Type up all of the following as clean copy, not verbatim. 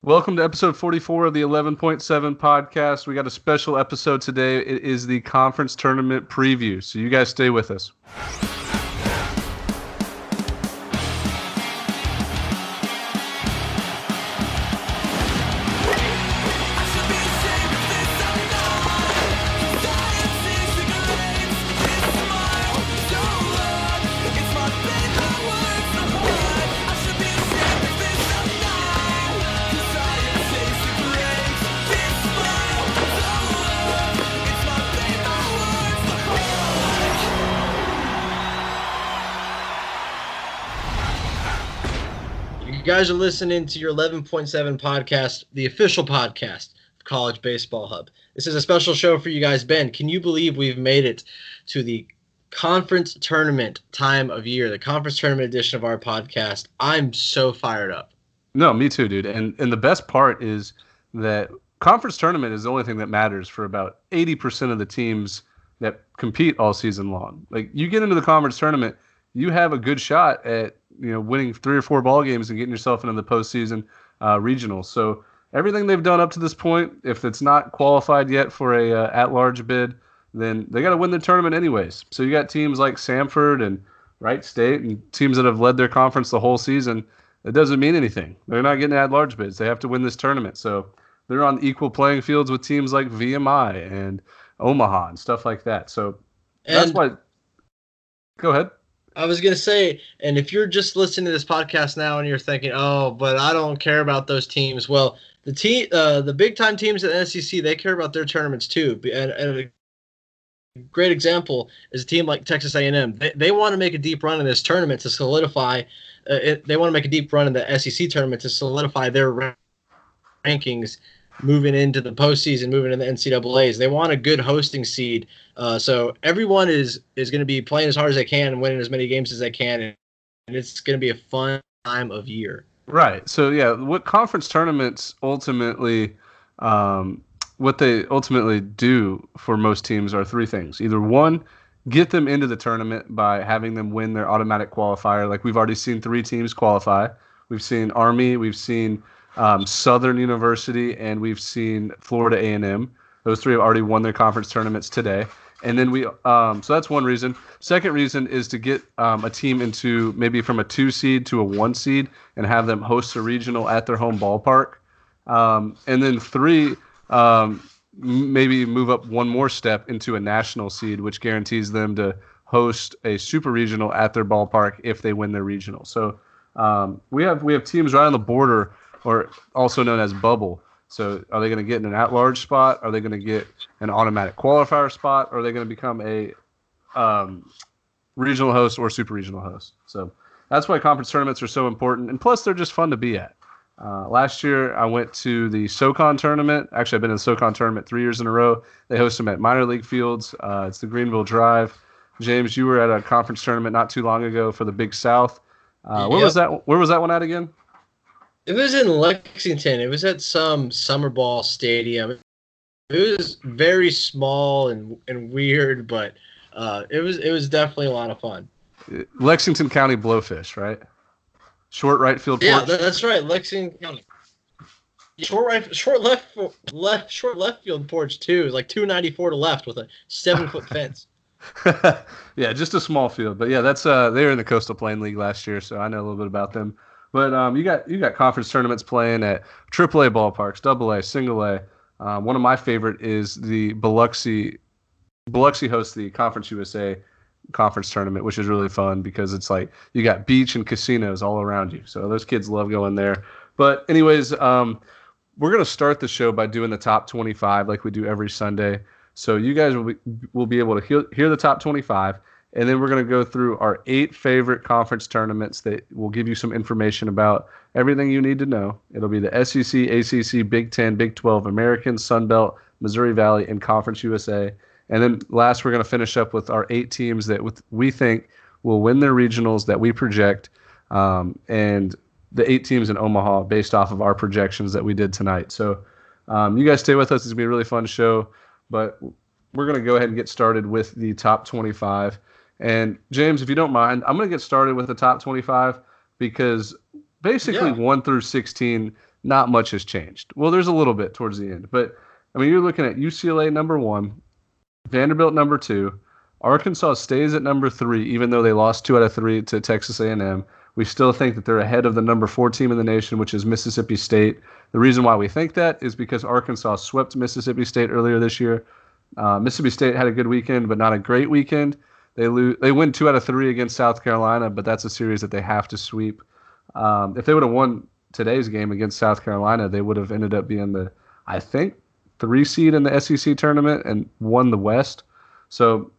Welcome to episode 44 of the 11.7 podcast. We got a special episode today. It is the conference tournament preview, so you guys stay with us. You guys are listening to your 11.7 podcast, the official podcast of College Baseball Hub. This is a special show for you guys. Ben, can you believe we've made it to the conference tournament time of year, the conference tournament edition of our podcast? I'm so fired up. No, me too, dude. And the best part is that conference tournament is the only thing that matters for about 80% of the teams that compete all season long. Like, you get into the conference tournament, you have a good shot at winning 3 or 4 ball games and getting yourself into the postseason regionals. So everything they've done up to this point, if it's not qualified yet for a at-large bid, then they got to win the tournament anyways. So you got teams like Samford and Wright State and teams that have led their conference the whole season. It doesn't mean anything. They're not getting at-large bids. They have to win this tournament. So they're on equal playing fields with teams like VMI and Omaha and stuff like that. So that's why. Go ahead. I was going to say, and if you're just listening to this podcast now and you're thinking, oh, but I don't care about those teams. Well, the big-time teams at the SEC, they care about their tournaments too. And a great example is a team like Texas A&M. They want to make a deep run in this tournament to solidify they want to make a deep run in the SEC tournament to solidify their rankings moving into the postseason, moving into the NCAAs. They want a good hosting seed. So everyone is going to be playing as hard as they can and winning as many games as they can. And it's going to be a fun time of year. Right. So, yeah, what conference tournaments ultimately what they ultimately do for most teams are 3 things. Either one, get them into the tournament by having them win their automatic qualifier. Like, we've already seen 3 teams qualify. We've seen Army, we've seen Southern University, and we've seen Florida A&M. Those 3 have already won their conference tournaments today. And then so that's one reason. Second reason is to get a team into maybe from a 2 seed to a 1 seed and have them host a regional at their home ballpark. And then 3, maybe move up one more step into a national seed, which guarantees them to host a super regional at their ballpark if they win their regional. So we have teams right on the border, or also known as bubble. So are they going to get in an at-large spot? Are they going to get an automatic qualifier spot? Or are they going to become a regional host or super regional host? So that's why conference tournaments are so important. And plus, they're just fun to be at. Last year, I went to the SoCon tournament. Actually, I've been in the SoCon tournament 3 years in a row. They host them at minor league fields. It's the Greenville Drive. James, you were at a conference tournament not too long ago for the Big South. Where was that? Where was that one at again? It was in Lexington. It was at some summer ball stadium. It was very small and weird, but it was definitely a lot of fun. Lexington County Blowfish, right? Short right field porch. Yeah, that's right. Lexington County. Short left field porch too. It's like 294 to left with a 7-foot fence. Yeah, just a small field, but yeah, that's they were in the Coastal Plain League last year, so I know a little bit about them. But you got conference tournaments playing at AAA ballparks, AA, Single A. One of my favorite is the Biloxi. Biloxi hosts the Conference USA conference tournament, which is really fun because it's like you got beach and casinos all around you. So those kids love going there. But anyways, we're going to start the show by doing the top 25 like we do every Sunday. So you guys will be able to hear the top 25. And then we're going to go through our 8 favorite conference tournaments that will give you some information about everything you need to know. It'll be the SEC, ACC, Big 10, Big 12, American, Sun Belt, Missouri Valley, and Conference USA. And then last, we're going to finish up with our 8 teams that we think will win their regionals that we project, and the 8 teams in Omaha based off of our projections that we did tonight. So you guys stay with us. It's going to be a really fun show. But we're going to go ahead and get started with the top 25. And James, if you don't mind, I'm going to get started with the top 25 because basically 1 through 16, not much has changed. Well, there's a little bit towards the end, but I mean, you're looking at UCLA number 1, Vanderbilt number 2, Arkansas stays at number 3, even though they lost 2 out of 3 to Texas A&M. We still think that they're ahead of the number 4 team in the nation, which is Mississippi State. The reason why we think that is because Arkansas swept Mississippi State earlier this year. Mississippi State had a good weekend, but not a great weekend. They win 2 out of 3 against South Carolina, but that's a series that they have to sweep. If they would have won today's game against South Carolina, they would have ended up being the, I think, 3 seed in the SEC tournament and won the West. So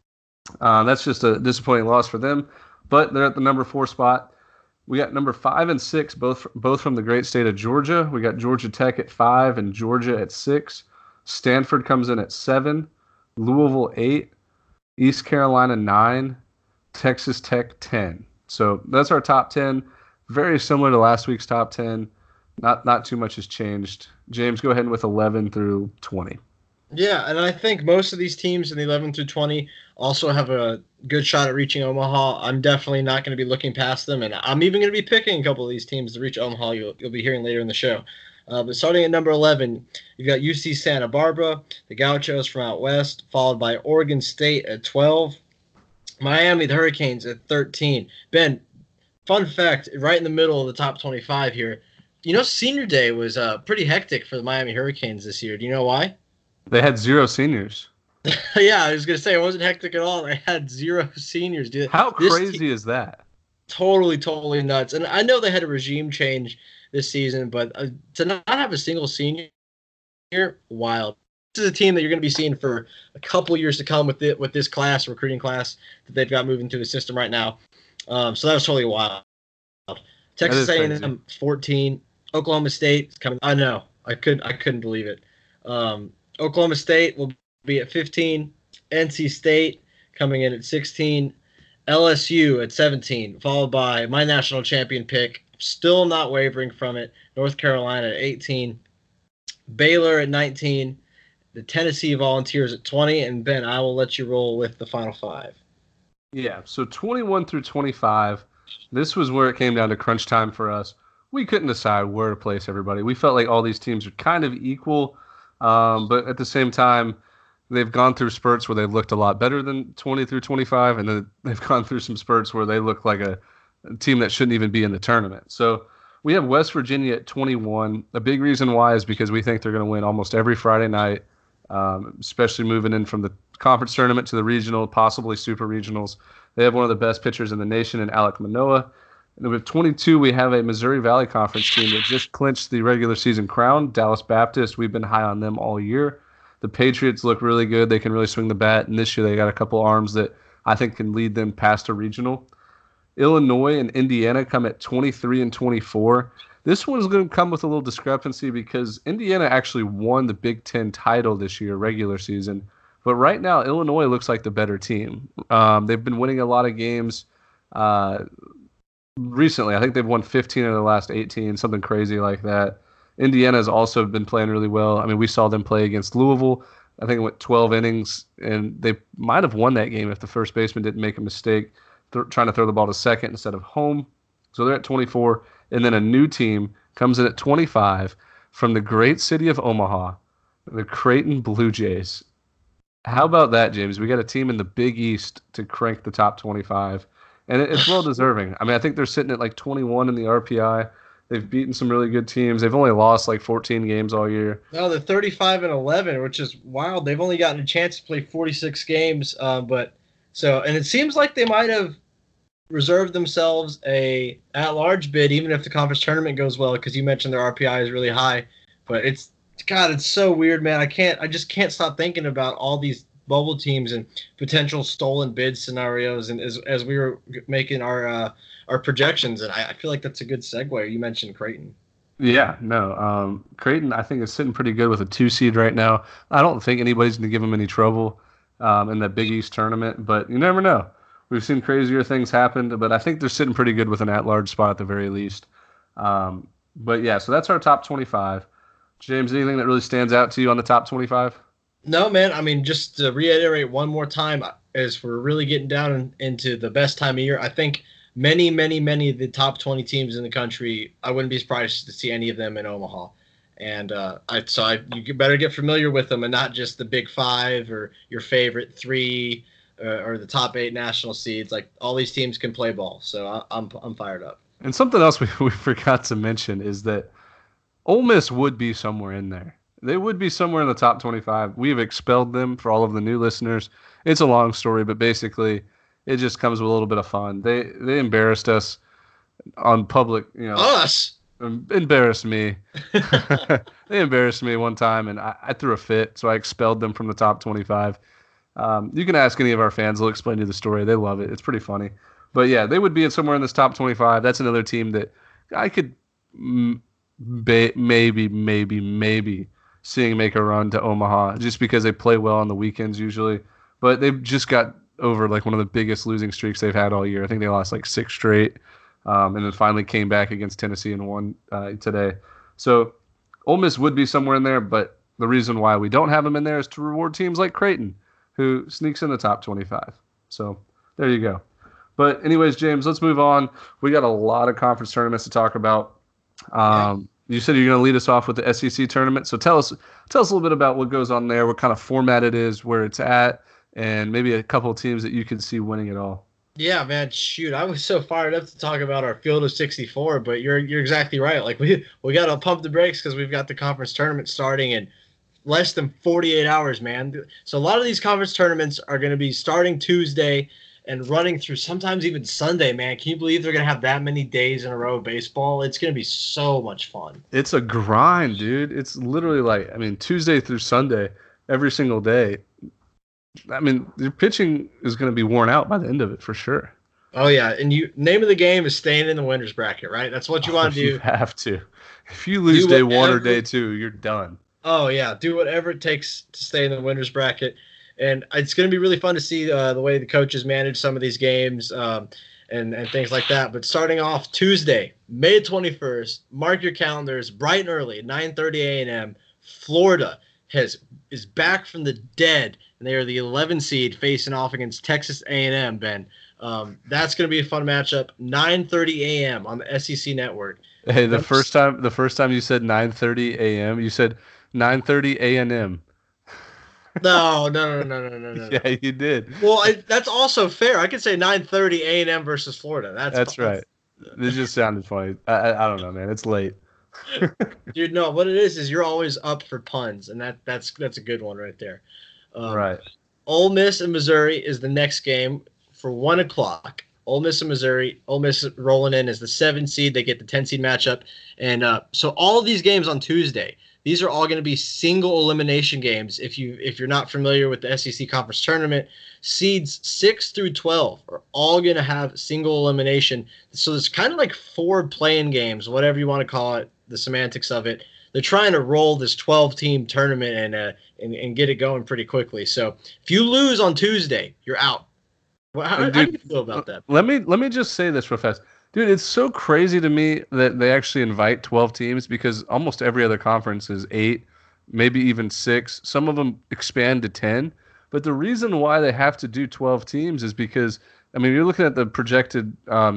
that's just a disappointing loss for them. But they're at the number 4 spot. We got number 5 and 6, both from the great state of Georgia. We got Georgia Tech at 5 and Georgia at 6. Stanford comes in at 7. Louisville 8. East Carolina 9. Texas Tech 10. So that's our top 10. Very similar to last week's top 10. Not too much has changed. James, go ahead with 11 through 20. Yeah, and I think most of these teams in the 11 through 20 also have a good shot at reaching Omaha. I'm definitely not going to be looking past them, and I'm even going to be picking a couple of these teams to reach Omaha. You'll be hearing later in the show. But starting at number 11, you've got UC Santa Barbara, the Gauchos from out west, followed by Oregon State at 12, Miami, the Hurricanes at 13. Ben, fun fact, right in the middle of the top 25 here, Senior Day was pretty hectic for the Miami Hurricanes this year. Do you know why? They had 0 seniors. Yeah, I was going to say, it wasn't hectic at all. They had 0 seniors, dude. How crazy is that? Totally nuts. And I know they had a regime change this season, but to not have a single senior, wild. This is a team that you're going to be seeing for a couple years to come with this recruiting class that they've got moving through the system right now. So that was totally wild. Texas A&M 14, Oklahoma State is coming. I know, I couldn't believe it. Oklahoma State will be at 15, NC State coming in at 16, LSU at 17, followed by my national champion pick, still not wavering from it, North Carolina at 18, Baylor at 19, the Tennessee Volunteers at 20, and Ben, I will let you roll with the final 5. Yeah, so 21 through 25, this was where it came down to crunch time for us. We couldn't decide where to place everybody. We felt like all these teams are kind of equal, but at the same time, they've gone through spurts where they've looked a lot better than 20 through 25, and then they've gone through some spurts where they look like a team that shouldn't even be in the tournament. So we have West Virginia at 21. A big reason why is because we think they're going to win almost every Friday night, especially moving in from the conference tournament to the regional, possibly super regionals. They have one of the best pitchers in the nation in Alek Manoah. And with 22, we have a Missouri Valley Conference team that just clinched the regular season crown, Dallas Baptist. We've been high on them all year. The Patriots look really good. They can really swing the bat, and this year they got a couple arms that I think can lead them past a regional. Illinois and Indiana come at 23 and 24. This one's going to come with a little discrepancy because Indiana actually won the Big Ten title this year, regular season. But right now, Illinois looks like the better team. They've been winning a lot of games recently. I think they've won 15 of the last 18, something crazy like that. Indiana has also been playing really well. I mean, we saw them play against Louisville. I think it went 12 innings, and they might have won that game if the first baseman didn't make a mistake trying to throw the ball to second instead of home. So they're at 24. And then a new team comes in at 25 from the great city of Omaha, the Creighton Blue Jays. How about that, James? We got a team in the Big East to crank the top 25. And it's well-deserving. I mean, I think they're sitting at like 21 in the RPI. They've beaten some really good teams. They've only lost like 14 games all year. No, they're 35 and 11, which is wild. They've only gotten a chance to play 46 games, and it seems like they might have reserved themselves a at-large bid, even if the conference tournament goes well, because you mentioned their RPI is really high. But it's so weird, man. I just can't stop thinking about all these bubble teams and potential stolen bid scenarios, and as we were making our projections, and I feel like that's a good segue. You mentioned Creighton. Yeah, no. Creighton, I think, is sitting pretty good with a 2 seed right now. I don't think anybody's going to give them any trouble in the Big East tournament, but you never know. We've seen crazier things happen, but I think they're sitting pretty good with an at-large spot at the very least. But yeah, so that's our top 25. James, anything that really stands out to you on the top 25? No, man. I mean, just to reiterate one more time, as we're really getting down into the best time of year, I think many of the top 20 teams in the country. I wouldn't be surprised to see any of them in Omaha. And you better get familiar with them and not just the Big Five or your favorite three or the top 8 national seeds. Like all these teams can play ball, so I'm fired up. And something else we forgot to mention is that Ole Miss would be somewhere in there. They would be somewhere in the top 25. We've expelled them for all of the new listeners. It's a long story, but basically it just comes with a little bit of fun. They embarrassed us on public, Us? Embarrassed me. They embarrassed me one time, and I threw a fit, so I expelled them from the top 25. You can ask any of our fans. They'll explain to you the story. They love it. It's pretty funny. But, yeah, they would be somewhere in this top 25. That's another team that I could maybe seeing make a run to Omaha just because they play well on the weekends usually. But they've just got over like one of the biggest losing streaks they've had all year. I think they lost like 6 straight. And then finally came back against Tennessee and won today. So Ole Miss would be somewhere in there, but the reason why we don't have them in there is to reward teams like Creighton, who sneaks in the top 25. So there you go. But anyways, James, let's move on. We got a lot of conference tournaments to talk about. You said you're going to lead us off with the SEC tournament. So tell us a little bit about what goes on there, what kind of format it is, where it's at, and maybe a couple of teams that you can see winning it all. Yeah, man, shoot. I was so fired up to talk about our field of 64, but you're exactly right. Like we got to pump the brakes because we've got the conference tournament starting in less than 48 hours, man. So a lot of these conference tournaments are going to be starting Tuesday and running through sometimes even Sunday, man. Can you believe they're going to have that many days in a row of baseball? It's going to be so much fun. It's a grind, dude. It's literally like, Tuesday through Sunday, every single day. Your pitching is going to be worn out by the end of it for sure. Oh, yeah. And name of the game is staying in the winner's bracket, right? That's what you want to do. You have to. If you lose day 1 or day 2, you're done. Oh, yeah. Do whatever it takes to stay in the winner's bracket. And it's going to be really fun to see the way the coaches manage some of these games and things like that. But starting off Tuesday, May 21st, mark your calendars, bright and early, 9:30 a.m., Florida is back from the dead, and they are the 11 seed facing off against Texas A&M, Ben. That's going to be a fun matchup. 9:30 a.m. on the SEC Network. Hey, the first time you said 9:30 a.m., you said 9:30 a.m. No. Yeah, you did. Well, that's also fair. I could say 9:30 A&M versus Florida. That's right. It just sounded funny. I don't know, man. It's late. Dude, no. What it is you're always up for puns, and that's a good one right there. Right. Ole Miss and Missouri is the next game for 1 o'clock. Ole Miss and Missouri. Ole Miss rolling in as the 7 seed. They get the 10 seed matchup, and so all of these games on Tuesday. These are all going to be single elimination games. If you're not familiar with the SEC Conference Tournament, seeds 6 through 12 are all going to have single elimination. So it's kind of like 4 playing games, whatever you want to call it, the semantics of it. They're trying to roll this 12-team tournament and get it going pretty quickly. So if you lose on Tuesday, you're out. How do you feel about that? Let me just say this real fast. Dude, it's so crazy to me that they actually invite 12 teams because almost every other conference is 8, maybe even 6. Some of them expand to 10. But the reason why they have to do 12 teams is because, you're looking at the projected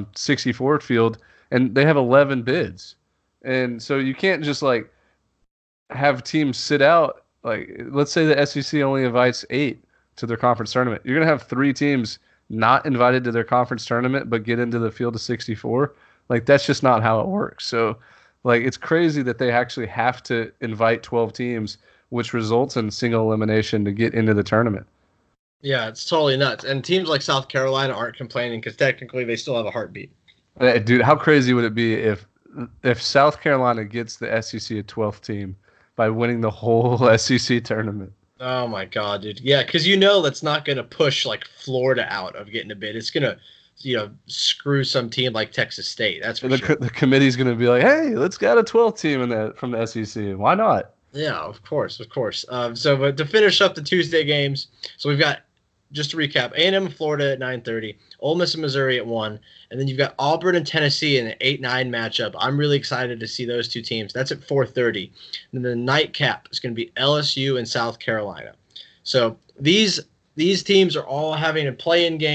64 field, and they have 11 bids. And so you can't just, have teams sit out. Let's say the SEC only invites 8 to their conference tournament. You're going to have 3 teams not invited to their conference tournament but get into the field of 64. That's just not how it works. So it's crazy that they actually have to invite 12 teams, which results in single elimination to get into the tournament. Yeah, it's totally nuts. And teams like South Carolina aren't complaining because technically they still have a heartbeat. Dude, how crazy would it be if South Carolina gets the SEC a 12th team by winning the whole SEC tournament? Oh, my God, dude. Yeah, because that's not going to push, Florida out of getting a bid. It's going to, screw some team like Texas State. That's for sure. The committee's going to be like, hey, let's get a 12th team from the SEC. Why not? Yeah, of course. But to finish up the Tuesday games, so we've got, just to recap, A&M and Florida at 9:30, Ole Miss and Missouri at 1, and then you've got Auburn and Tennessee in an 8-9 matchup. I'm really excited to see those 2 teams. That's at 4:30. And then the nightcap is going to be LSU and South Carolina. So these teams are all having a play-in game,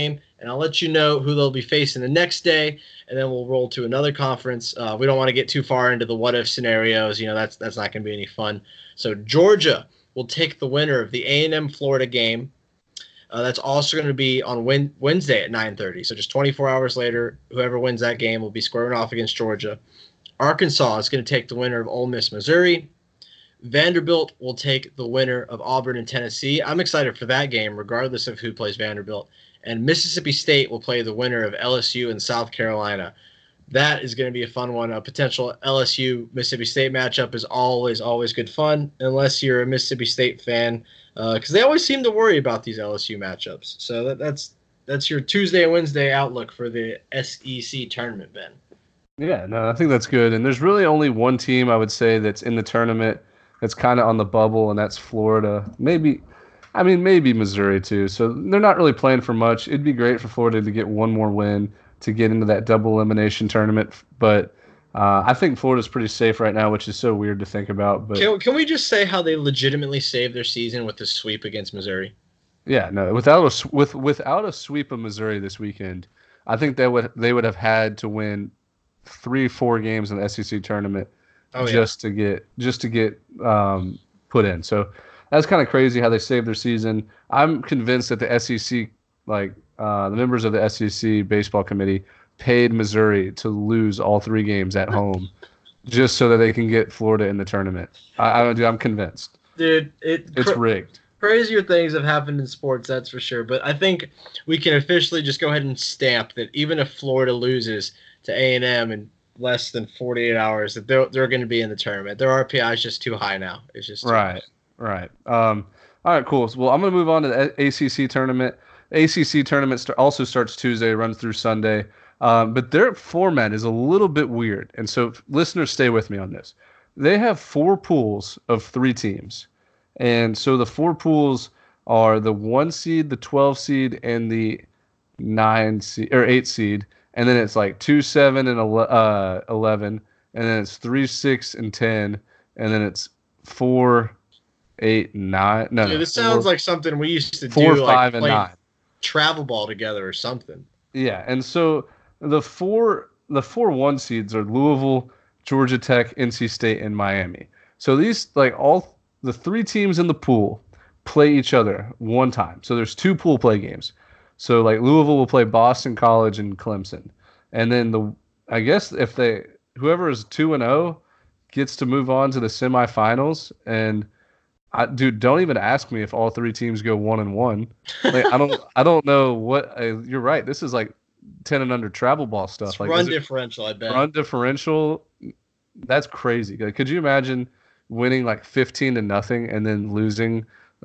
and I'll let you know who they'll be facing the next day, and then we'll roll to another conference. We don't want to get too far into the what-if scenarios. That's not going to be any fun. So Georgia will take the winner of the A&M Florida game. That's also going to be on Wednesday at 9:30. So just 24 hours later, whoever wins that game will be squaring off against Georgia. Arkansas is going to take the winner of Ole Miss, Missouri. Vanderbilt will take the winner of Auburn and Tennessee. I'm excited for that game, regardless of who plays Vanderbilt. And Mississippi State will play the winner of LSU and South Carolina. That is going to be a fun one. A potential LSU-Mississippi State matchup is always good fun, unless you're a Mississippi State fan, because they always seem to worry about these LSU matchups. So that's your Tuesday and Wednesday outlook for the SEC tournament, Ben. Yeah, no, I think that's good. And there's really only one team I would say that's in the tournament that's kind of on the bubble, and that's Florida. Maybe Missouri too. So they're not really playing for much. It'd be great for Florida to get one more win to get into that double elimination tournament. But I think Florida's pretty safe right now, which is so weird to think about. But can we just say how they legitimately saved their season with the sweep against Missouri? Yeah, no, without a sweep of Missouri this weekend, I think they would have had to win 3-4 games in the SEC tournament just to get put in. So that's kind of crazy how they saved their season. I'm convinced that the SEC, the members of the SEC baseball committee, paid Missouri to lose all 3 games at home, just so that they can get Florida in the tournament. I'm convinced. Dude, it's rigged. Crazier things have happened in sports, that's for sure. But I think we can officially just go ahead and stamp that even if Florida loses to A&M in less than 48 hours, that they're going to be in the tournament. Their RPI is just too high now. It's just right. All right, cool. Well, I'm going to move on to the ACC tournament. ACC tournament also starts Tuesday, runs through Sunday. But their format is a little bit weird. And so listeners, stay with me on this. They have 4 pools of 3 teams. And so the 4 pools are the 1 seed, the 12 seed, and the 8 seed. And then it's like 2, 7, and 11. And then it's 3, 6, and 10. And then it's 4, 8, 9. No, Dude, this sounds like something we used to 4, do, 5, and 9. Travel ball together or something. Yeah, and so the four 1 seeds are Louisville, Georgia Tech, NC State, and Miami. So these all the 3 teams in the pool play each other one time. So there's 2 pool play games. So Louisville will play Boston College and Clemson, and then I guess if whoever is 2-0 gets to move on to the semifinals. And dude, don't even ask me if all 3 teams go 1-1. I don't know what. You're right. This is 10 and under travel ball stuff. It's run differential, I bet. Run differential. That's crazy. Could you imagine winning 15-0 and then losing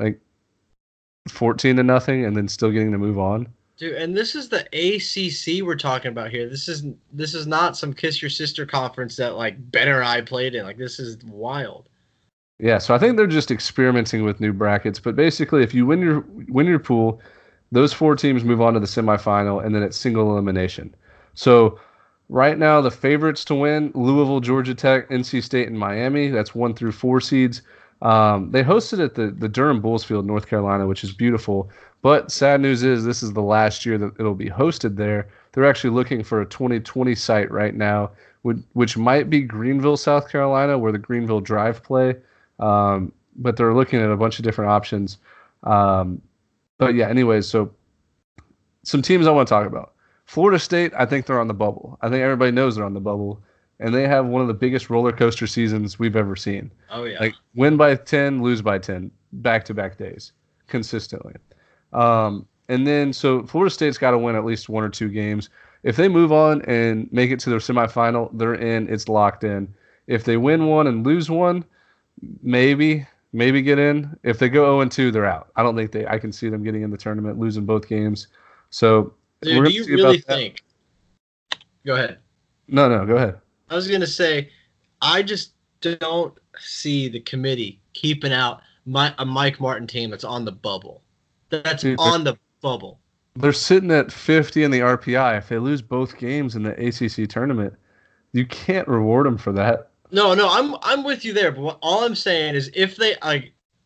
14-0 and then still getting to move on? Dude, and this is the ACC we're talking about here. This is not some kiss your sister conference that Ben or I played in. This is wild. Yeah, so I think they're just experimenting with new brackets. But basically, if you win your pool, those 4 teams move on to the semifinal, and then it's single elimination. So right now, the favorites to win: Louisville, Georgia Tech, NC State, and Miami. That's 1 through 4 seeds. They hosted at the Durham Bulls Field, North Carolina, which is beautiful. But sad news is this is the last year that it'll be hosted there. They're actually looking for a 2020 site right now, which might be Greenville, South Carolina, where the Greenville Drive play. But they're looking at a bunch of different options. But yeah, anyways, so some teams I want to talk about. Florida State, I think they're on the bubble. I think everybody knows they're on the bubble. And they have one of the biggest roller coaster seasons we've ever seen. Oh, yeah. Win by 10, lose by 10, back-to-back days, consistently. And then, so Florida State's got to win at least 1 or 2 games. If they move on and make it to their semifinal, they're in. It's locked in. If they win 1 and lose 1, maybe get in. If they go 0-2, they're out. I don't think I can see them getting in the tournament, losing both games. So, dude, do you really think? Go ahead. No, go ahead. I was going to say, I just don't see the committee keeping out a Mike Martin team that's on the bubble. That's on the bubble. They're sitting at 50 in the RPI. If they lose both games in the ACC tournament, you can't reward them for that. No, I'm with you there. But all I'm saying is, if they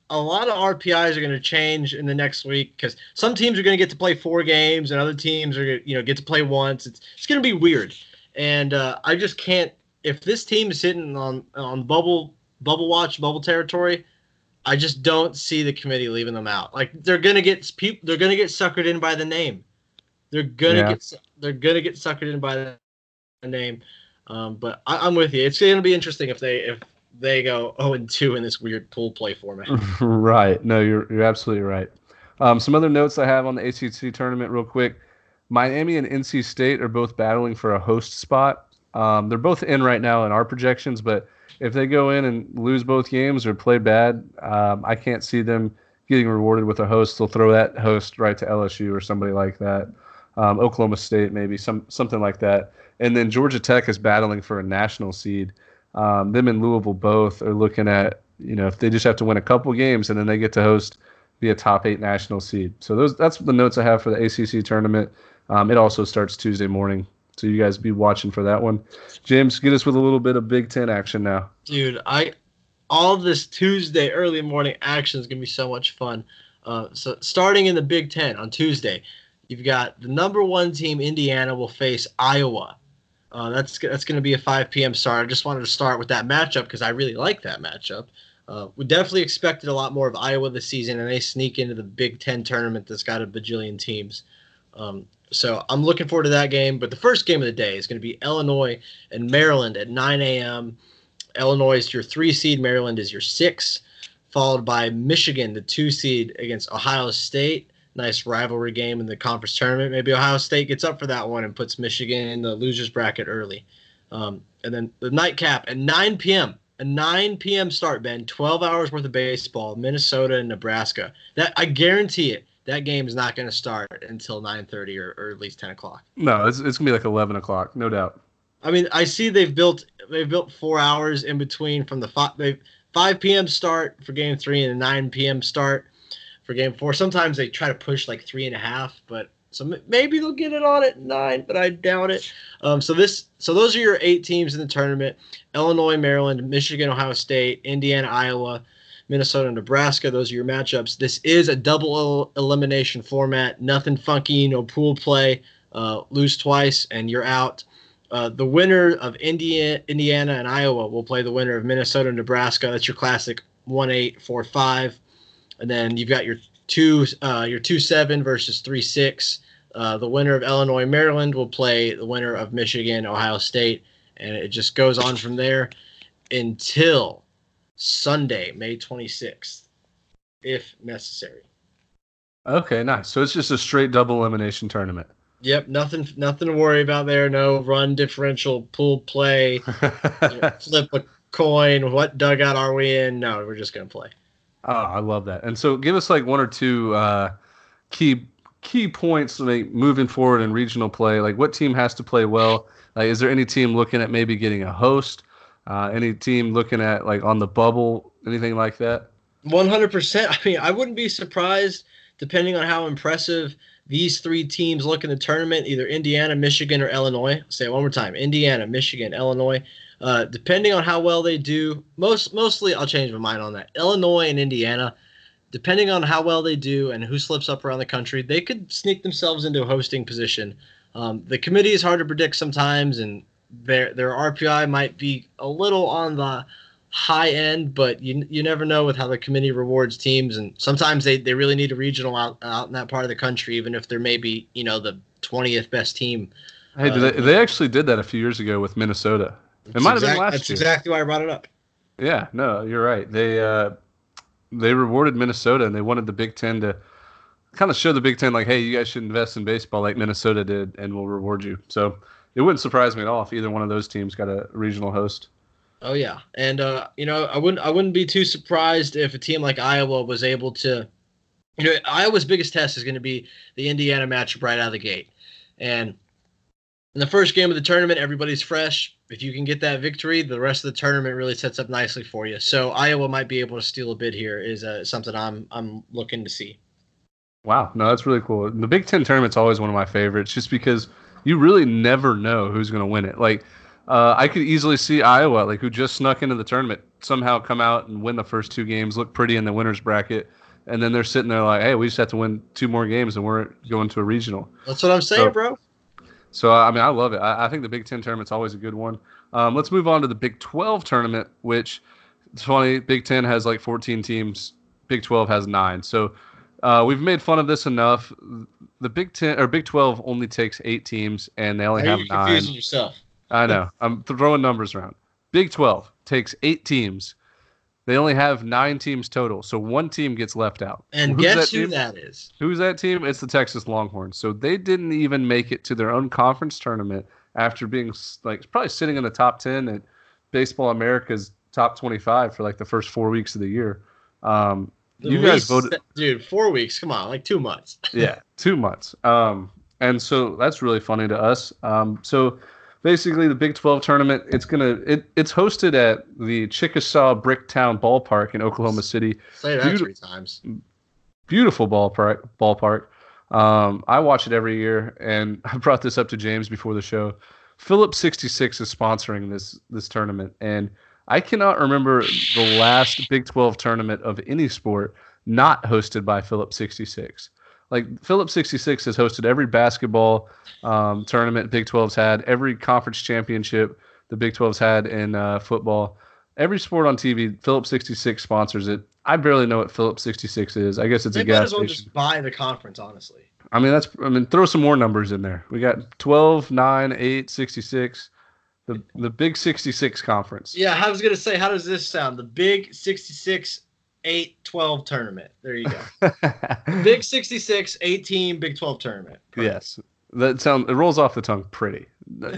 a lot of RPIs are going to change in the next week because some teams are going to get to play 4 games and other teams are get to play once. It's going to be weird, and I just can't. If this team is sitting on bubble territory, I just don't see the committee leaving them out. Like they're going to get suckered in by the name. They're gonna get suckered in by the name. But I'm with you. It's going to be interesting if they go 0-2 in this weird pool play format. Right. No, you're absolutely right. Some other notes I have on the ACC tournament real quick. Miami and NC State are both battling for a host spot. They're both in right now in our projections, but if they go in and lose both games or play bad, I can't see them getting rewarded with a host. They'll throw that host right to LSU or somebody like that. Oklahoma State, maybe something like that. And then Georgia Tech is battling for a national seed. Them and Louisville both are looking at, if they just have to win a couple games and then they get to host, be a top 8 national seed. So that's the notes I have for the ACC tournament. It also starts Tuesday morning, so you guys be watching for that one. James, get us with a little bit of Big Ten action now. Dude, all this Tuesday early morning action is going to be so much fun. So starting in the Big Ten on Tuesday, you've got the number 1 team, Indiana, will face Iowa. That's going to be a 5 p.m. start. I just wanted to start with that matchup because I really like that matchup. We definitely expected a lot more of Iowa this season, and they sneak into the Big Ten tournament that's got a bajillion teams. So I'm looking forward to that game. But the first game of the day is going to be Illinois and Maryland at 9 a.m. Illinois is your 3 seed. Maryland is your 6, followed by Michigan, the 2 seed, against Ohio State. Nice rivalry game in the conference tournament. Maybe Ohio State gets up for that one and puts Michigan in the losers bracket early. And then the nightcap at 9 p.m. A 9 p.m. start, Ben. 12 hours worth of baseball. Minnesota and Nebraska. That I guarantee it. That game is not going to start until 9:30 or at least 10 o'clock. No, it's going to be like 11 o'clock, no doubt. I mean, I see they've built 4 hours in between from the 5 p.m. start for game 3 and the 9 p.m. start for game 4. Sometimes they try to push like 3.5, but so maybe they'll get it on at 9, but I doubt it. So those are your 8 teams in the tournament: Illinois, Maryland, Michigan, Ohio State, Indiana, Iowa, Minnesota, Nebraska. Those are your matchups. This is a double elimination format. Nothing funky, no pool play. Lose twice and you're out. The winner of Indiana and Iowa will play the winner of Minnesota, Nebraska. That's your classic 1-8, 4-5. And then you've got your 2-7 versus 3-6. The winner of Illinois, Maryland will play the winner of Michigan, Ohio State, and it just goes on from there until Sunday, May 26th, if necessary. Okay, nice. So it's just a straight double elimination tournament. Yep, nothing to worry about there. No run differential, pool play, flip a coin. What dugout are we in? No, we're just gonna play. Oh, I love that. And so give us like 1 or 2 key points like moving forward in regional play. Like what team has to play well? Like is there any team looking at maybe getting a host? Any team looking at like on the bubble, anything like that? 100%. I mean, I wouldn't be surprised depending on how impressive these 3 teams look in the tournament, either Indiana, Michigan, or Illinois. I'll say it one more time: Indiana, Michigan, Illinois. Depending on how well they do, mostly I'll change my mind on that. Illinois and Indiana, depending on how well they do and who slips up around the country, they could sneak themselves into a hosting position. The committee is hard to predict sometimes, and their RPI might be a little on the high end, but you never know with how the committee rewards teams, and sometimes they really need a regional out in that part of the country, even if they're maybe the 20th best team. Hey, they actually did that a few years ago with Minnesota. It might have been last year. That's exactly why I brought it up. Yeah, no, you're right. They rewarded Minnesota, and they wanted the Big Ten to kind of show the Big Ten like, hey, you guys should invest in baseball like Minnesota did, and we'll reward you. So it wouldn't surprise me at all if either one of those teams got a regional host. Oh yeah, and I wouldn't be too surprised if a team like Iowa was able to. Iowa's biggest test is going to be the Indiana matchup right out of the gate, and in the first game of the tournament, everybody's fresh. If you can get that victory, the rest of the tournament really sets up nicely for you. So Iowa might be able to steal a bid here. Is something I'm looking to see. Wow, no, that's really cool. The Big Ten tournament's always one of my favorites, just because you really never know who's going to win it. Like I could easily see Iowa, like who just snuck into the tournament, somehow come out and win the first 2 games, look pretty in the winners bracket, and then they're sitting there like, hey, we just have to win 2 more games and we're going to a regional. That's what I'm saying, bro. So I mean, I love it. I think the Big Ten tournament's always a good one. Let's move on to the Big 12 tournament, which it's funny. Big Ten has like 14 teams. Big 12 has 9. So we've made fun of this enough. The Big 10 or Big 12 only takes 8 teams, and they only have 9. You're confusing yourself. I know. I'm throwing numbers around. Big 12 takes 8 teams. They only have 9 teams total, so 1 team gets left out. And guess who that is? Who's that team? It's the Texas Longhorns. So they didn't even make it to their own conference tournament after being like probably sitting in the top 10 at Baseball America's top 25 for like the first 4 weeks of the year. You guys voted, dude. 4 weeks? Come on, like 2 months. Yeah, 2 months. And so that's really funny to us. So basically, the Big 12 tournament, it's hosted at the Chickasaw Bricktown Ballpark in Oklahoma City. Say that 3 times. Beautiful ballpark. I watch it every year, and I brought this up to James before the show. Phillips 66 is sponsoring this tournament, and I cannot remember the last Big 12 tournament of any sport not hosted by Phillips 66. Like, Phillips 66 has hosted every basketball tournament Big 12's had, every conference championship the Big 12's had in football. Every sport on TV, Phillips 66 sponsors it. I barely know what Phillips 66 is. I guess it's a gas station. They might as well just buy the conference, honestly. I mean, throw some more numbers in there. We got 12, 9, 8, 66. The Big 66 conference. Yeah, I was going to say, how does this sound? The Big 66 8-12 tournament. There you go. Big 66 18 Big 12 tournament. Perfect. Yes. It rolls off the tongue pretty.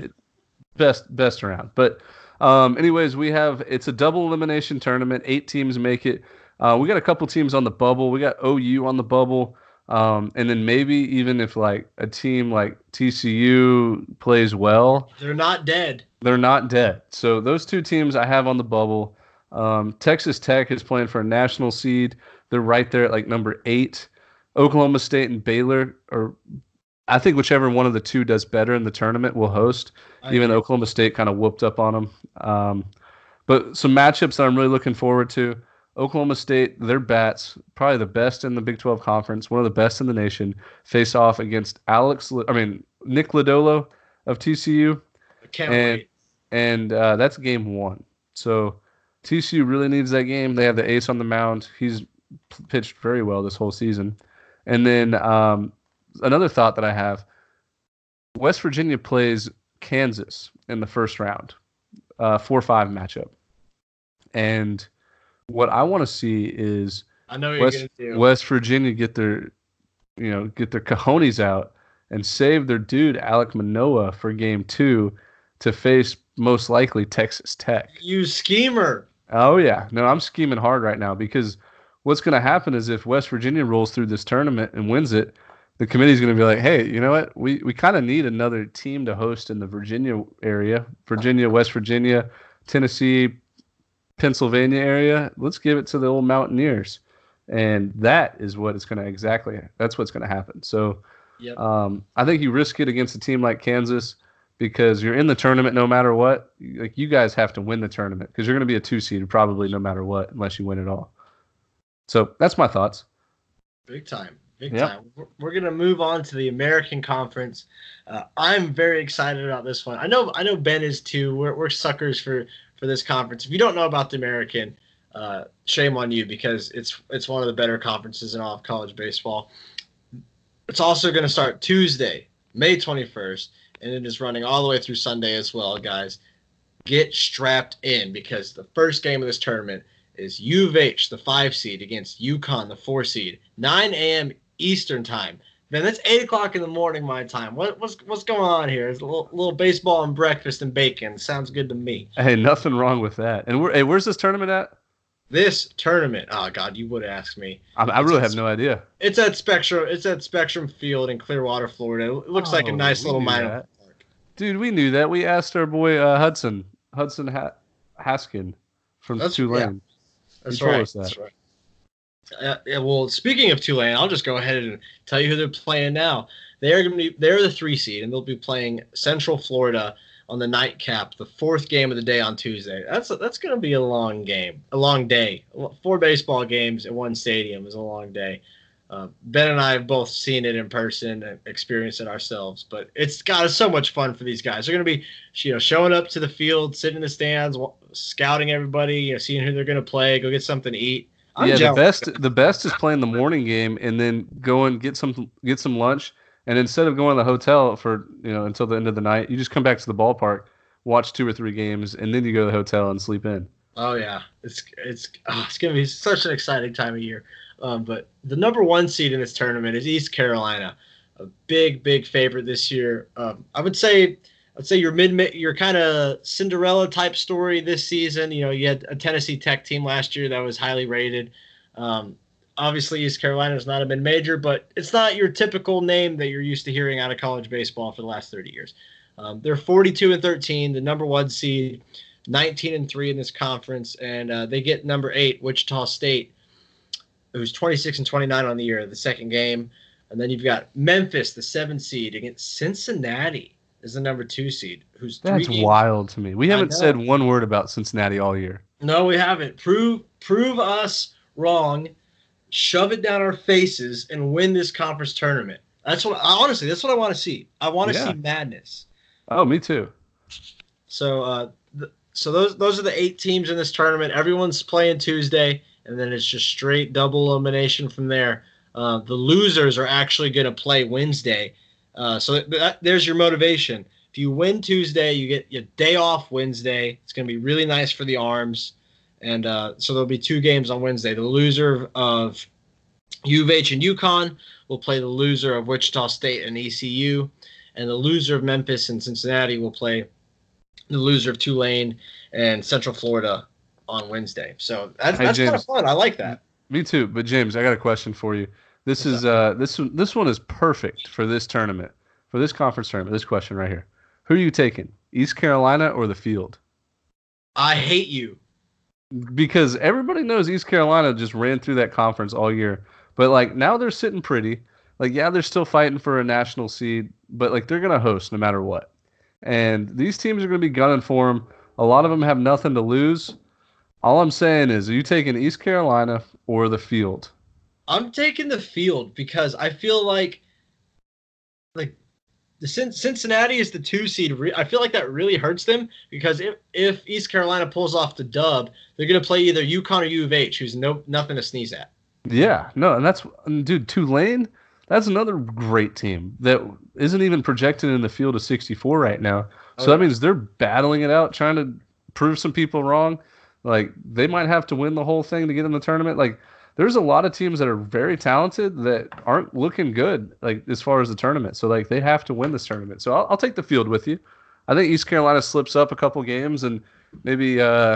Best around. But anyways, it's a double elimination tournament. 8 teams make it. We got a couple teams on the bubble. We got OU on the bubble. And then maybe even if like a team like TCU plays well, they're not dead. So those 2 teams I have on the bubble. Texas Tech is playing for a national seed. They're right there at like number 8. Oklahoma State and Baylor, or I think whichever one of the 2 does better in the tournament will host. Even Oklahoma State kind of whooped up on them. But some matchups that I'm really looking forward to. Oklahoma State, their bats, probably the best in the Big 12 conference, one of the best in the nation, face off against Nick Lodolo of TCU. I can't wait. And that's game 1. So TCU really needs that game. They have the ace on the mound. He's pitched very well this whole season. And then another thought that I have, West Virginia plays Kansas in the first round, 4-5 matchup. And what I want to see is West Virginia get their cojones out and save their dude Alek Manoah for game 2 to face most likely Texas Tech. You schemer. Oh yeah. No, I'm scheming hard right now because what's going to happen is if West Virginia rolls through this tournament and wins it, the committee's going to be like, hey, you know what? We kind of need another team to host in the Virginia area, Virginia, West Virginia, Tennessee, Pennsylvania area. Let's give it to the old Mountaineers. And that's what's going to happen. So yep. I think you risk it against a team like Kansas because you're in the tournament no matter what. Like, you guys have to win the tournament because you're going to be a 2 seed probably no matter what unless you win it all. So that's my thoughts. Big time. We're going to move on to the American Conference. I'm very excited about this one. I know Ben is too. We're suckers for this conference. If you don't know about the American, shame on you because it's one of the better conferences in all of college baseball. It's also going to start Tuesday, May 21st, and it is running all the way through Sunday as well, guys. Get strapped in because the first game of this tournament is U of H, the 5 seed, against UConn, the 4 seed, 9 a.m. Eastern time. Man, that's 8 o'clock in the morning my time. What's going on here? It's a little baseball and breakfast and bacon. Sounds good to me. Hey, nothing wrong with that. And where's this tournament at? This tournament, oh God, you would ask me. I really have no idea. It's at Spectrum Field in Clearwater, Florida. It looks like a nice little minor park. Dude, we knew that. We asked our boy Hudson Haskin from Tulane. Yeah. That's right. Well, speaking of Tulane, I'll just go ahead and tell you who they're playing now. They're the 3 seed, and they'll be playing Central Florida, on the nightcap, the fourth game of the day on Tuesday. That's going to be a long game, a long day. 4 baseball games in one stadium is a long day. Ben and I have both seen it in person and experienced it ourselves, but it's so much fun for these guys. They're going to be, showing up to the field, sitting in the stands, scouting everybody, seeing who they're going to play, go get something to eat. The best is playing the morning game and then go and get some lunch. And instead of going to the hotel for until the end of the night, you just come back to the ballpark, watch 2 or 3 games, and then you go to the hotel and sleep in. Oh yeah, it's going to be such an exciting time of year. But the number 1 seed in this tournament is East Carolina, a big favorite this year. I would say your kind of Cinderella type story this season. You had a Tennessee Tech team last year that was highly rated. Obviously, East Carolina is not a mid-major, but it's not your typical name that you're used to hearing out of college baseball for the last 30 years. They're 42-13, the number 1 seed, 19-3 in this conference, and they get number 8, Wichita State, who's 26-29 on the year, the second game. And then you've got Memphis, the 7th seed, against Cincinnati is the number 2 seed, who's 3 That's wild to me. We haven't said one word about Cincinnati all year. No, we haven't. Prove us wrong. Shove it down our faces and win this conference tournament. That's what I want to see. I want to see madness. Oh, me too. So, those are the 8 teams in this tournament. Everyone's playing Tuesday, and then it's just straight double elimination from there. The losers are actually going to play Wednesday. So there's your motivation. If you win Tuesday, you get your day off Wednesday. It's going to be really nice for the arms. And so there'll be 2 games on Wednesday. The loser of U of H and UConn will play the loser of Wichita State and ECU. And the loser of Memphis and Cincinnati will play the loser of Tulane and Central Florida on Wednesday. So that's kind of fun. I like that. Me too. But James, I got a question for you. This one is perfect for this tournament, for this conference tournament. This question right here: who are you taking, East Carolina or the field? I hate you. Because everybody knows East Carolina just ran through that conference all year. But, now they're sitting pretty. They're still fighting for a national seed. But, they're going to host no matter what. And these teams are going to be gunning for them. A lot of them have nothing to lose. All I'm saying is, are you taking East Carolina or the field? I'm taking the field because I feel like the Cincinnati is the 2 seed. I feel like that really hurts them because if East Carolina pulls off the dub, they're going to play either UConn or U of H, who's nothing to sneeze at. Yeah, no, and Tulane, that's another great team that isn't even projected in the field of 64 right now. So that means they're battling it out, trying to prove some people wrong. They might have to win the whole thing to get in the tournament. There's a lot of teams that are very talented that aren't looking good, as far as the tournament. So, they have to win this tournament. So, I'll take the field with you. I think East Carolina slips up a couple games and maybe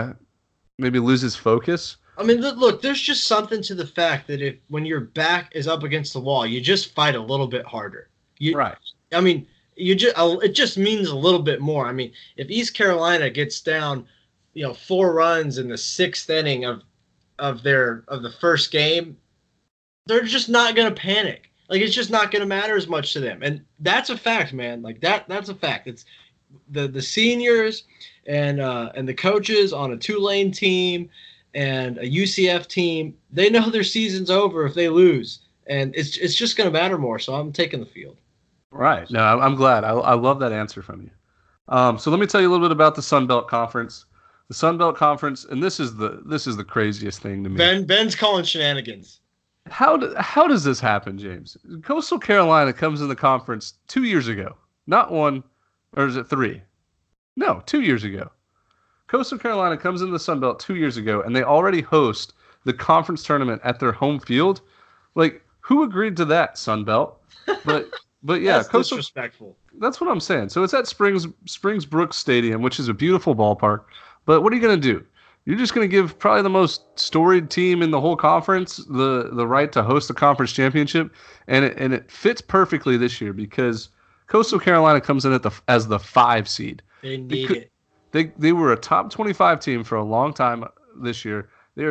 loses focus. I mean, look, there's just something to the fact that when your back is up against the wall, you just fight a little bit harder. Right. I mean, it just means a little bit more. I mean, if East Carolina gets down, 4 runs in the 6th inning of the first game, they're just not going to panic. It's just not going to matter as much to them. And that's a fact, man. That's a fact. It's the seniors and the coaches on a Tulane team and a UCF team, they know their season's over if they lose. And it's just going to matter more. So I'm taking the field. Right. No, I'm glad. I love that answer from you. So let me tell you a little bit about the Sun Belt Conference. The Sun Belt Conference, and this is the craziest thing to me. Ben's calling shenanigans. How does this happen, James? Coastal Carolina comes in the conference 2 years ago. Not 1, or is it 3? No, 2 years ago. Coastal Carolina comes in the Sun Belt 2 years ago, and they already host the conference tournament at their home field. Who agreed to that, Sun Belt? But yeah, that's Coastal, disrespectful. That's what I'm saying. So it's at Springs Brooks Stadium, which is a beautiful ballpark. But what are you going to do? You're just going to give probably the most storied team in the whole conference the right to host the conference championship, and it fits perfectly this year because Coastal Carolina comes in as the 5 seed. They need it. They were a top 25 team for a long time this year.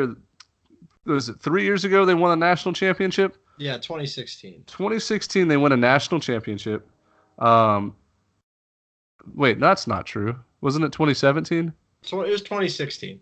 Was it 3 years ago they won a national championship? Yeah, 2016. 2016 they won a national championship. Wait, that's not true. Wasn't it 2017? So it was 2016.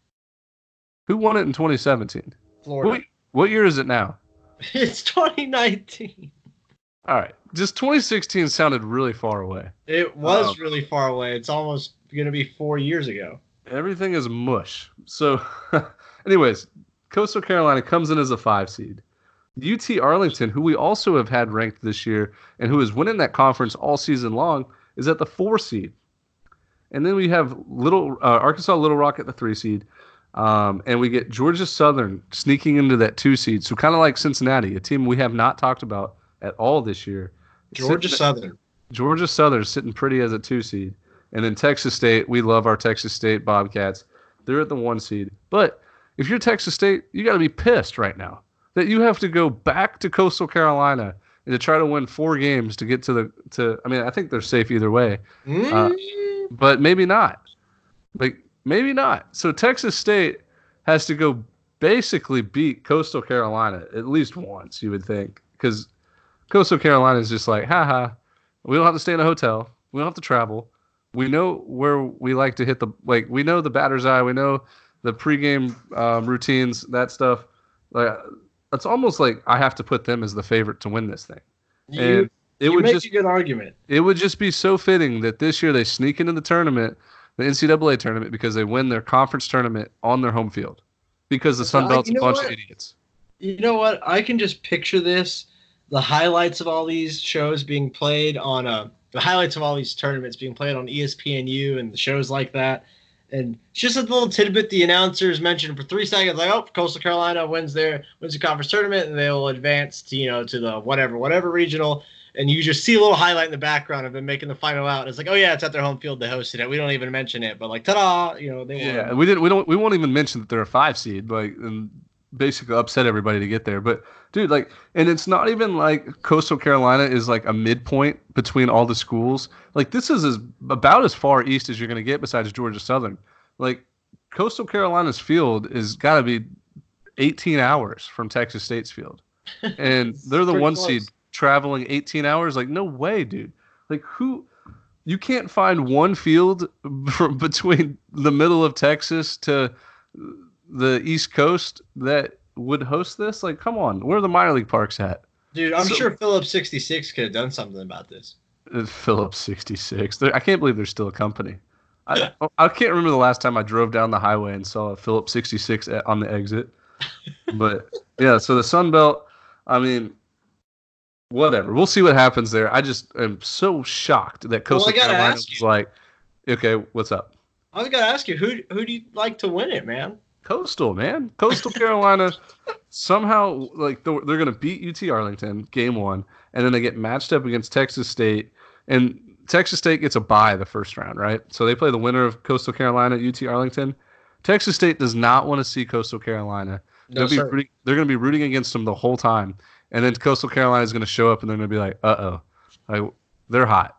Who won it in 2017? Florida. What year is it now? It's 2019. All right. Just 2016 sounded really far away. It was really far away. It's almost going to be 4 years ago. Everything is mush. So, anyways, Coastal Carolina comes in as a 5 seed. UT Arlington, who we also have had ranked this year and who is winning that conference all season long, is at the 4 seed. And then we have Arkansas Little Rock at the 3 seed. And we get Georgia Southern sneaking into that 2 seed. So kind of like Cincinnati, a team we have not talked about at all this year. Georgia Southern sitting pretty as a 2 seed. And then Texas State, we love our Texas State Bobcats. They're at the 1 seed. But if you're Texas State, you got to be pissed right now that you have to go back to Coastal Carolina and to try to win 4 games to get I mean, I think they're safe either way. But maybe not. Maybe not. So Texas State has to go basically beat Coastal Carolina at least once, you would think. Because Coastal Carolina is just like, we don't have to stay in a hotel. We don't have to travel. We know where we like to hit we know the batter's eye. We know the pregame routines, that stuff. It's almost like I have to put them as the favorite to win this thing. You make a good argument. It would just be so fitting that this year they sneak into the tournament, the NCAA tournament, because they win their conference tournament on their home field. Because the Sun Belt's a bunch of idiots. You know what? I can just picture this. The highlights of all these shows being played on the highlights of all these tournaments being played on ESPNU and the shows like that. And it's just a little tidbit the announcers mentioned for 3 seconds, like, oh, Coastal Carolina wins the conference tournament, and they'll advance to, to the whatever regional. And you just see a little highlight in the background of them making the final out. And it's like, oh yeah, it's at their home field. They hosted it. We don't even mention it, but like, ta-da! They won. Yeah, we won't even mention that they're a 5 seed, and basically upset everybody to get there. But dude, and it's not even like Coastal Carolina is like a midpoint between all the schools. Like this is about as far east as you're going to get besides Georgia Southern. Like Coastal Carolina's field is got to be 18 hours from Texas State's field, and they're the 1 seed traveling 18 hours. Like no way, dude. Like you can't find one field between the middle of Texas to the East Coast that would host this. Like, come on, where are the minor league parks at? Dude, I'm sure Phillips 66 could have done something about this. Phillips 66. I can't believe there's still a company. I can't remember the last time I drove down the highway and saw a Phillips 66 on the exit. But yeah, so the Sun Belt, I mean, whatever. We'll see what happens there. I just am so shocked that Coastal Carolina was like, okay, what's up? I was going to ask you, who do you like to win it, man? Coastal, man. Coastal Carolina somehow, they're going to beat UT Arlington game 1, and then they get matched up against Texas State, and Texas State gets a bye the first round, right? So they play the winner of Coastal Carolina, UT Arlington. Texas State does not want to see Coastal Carolina. No, they're going to be rooting against them the whole time, and then Coastal Carolina is going to show up, and they're going to be like, they're hot.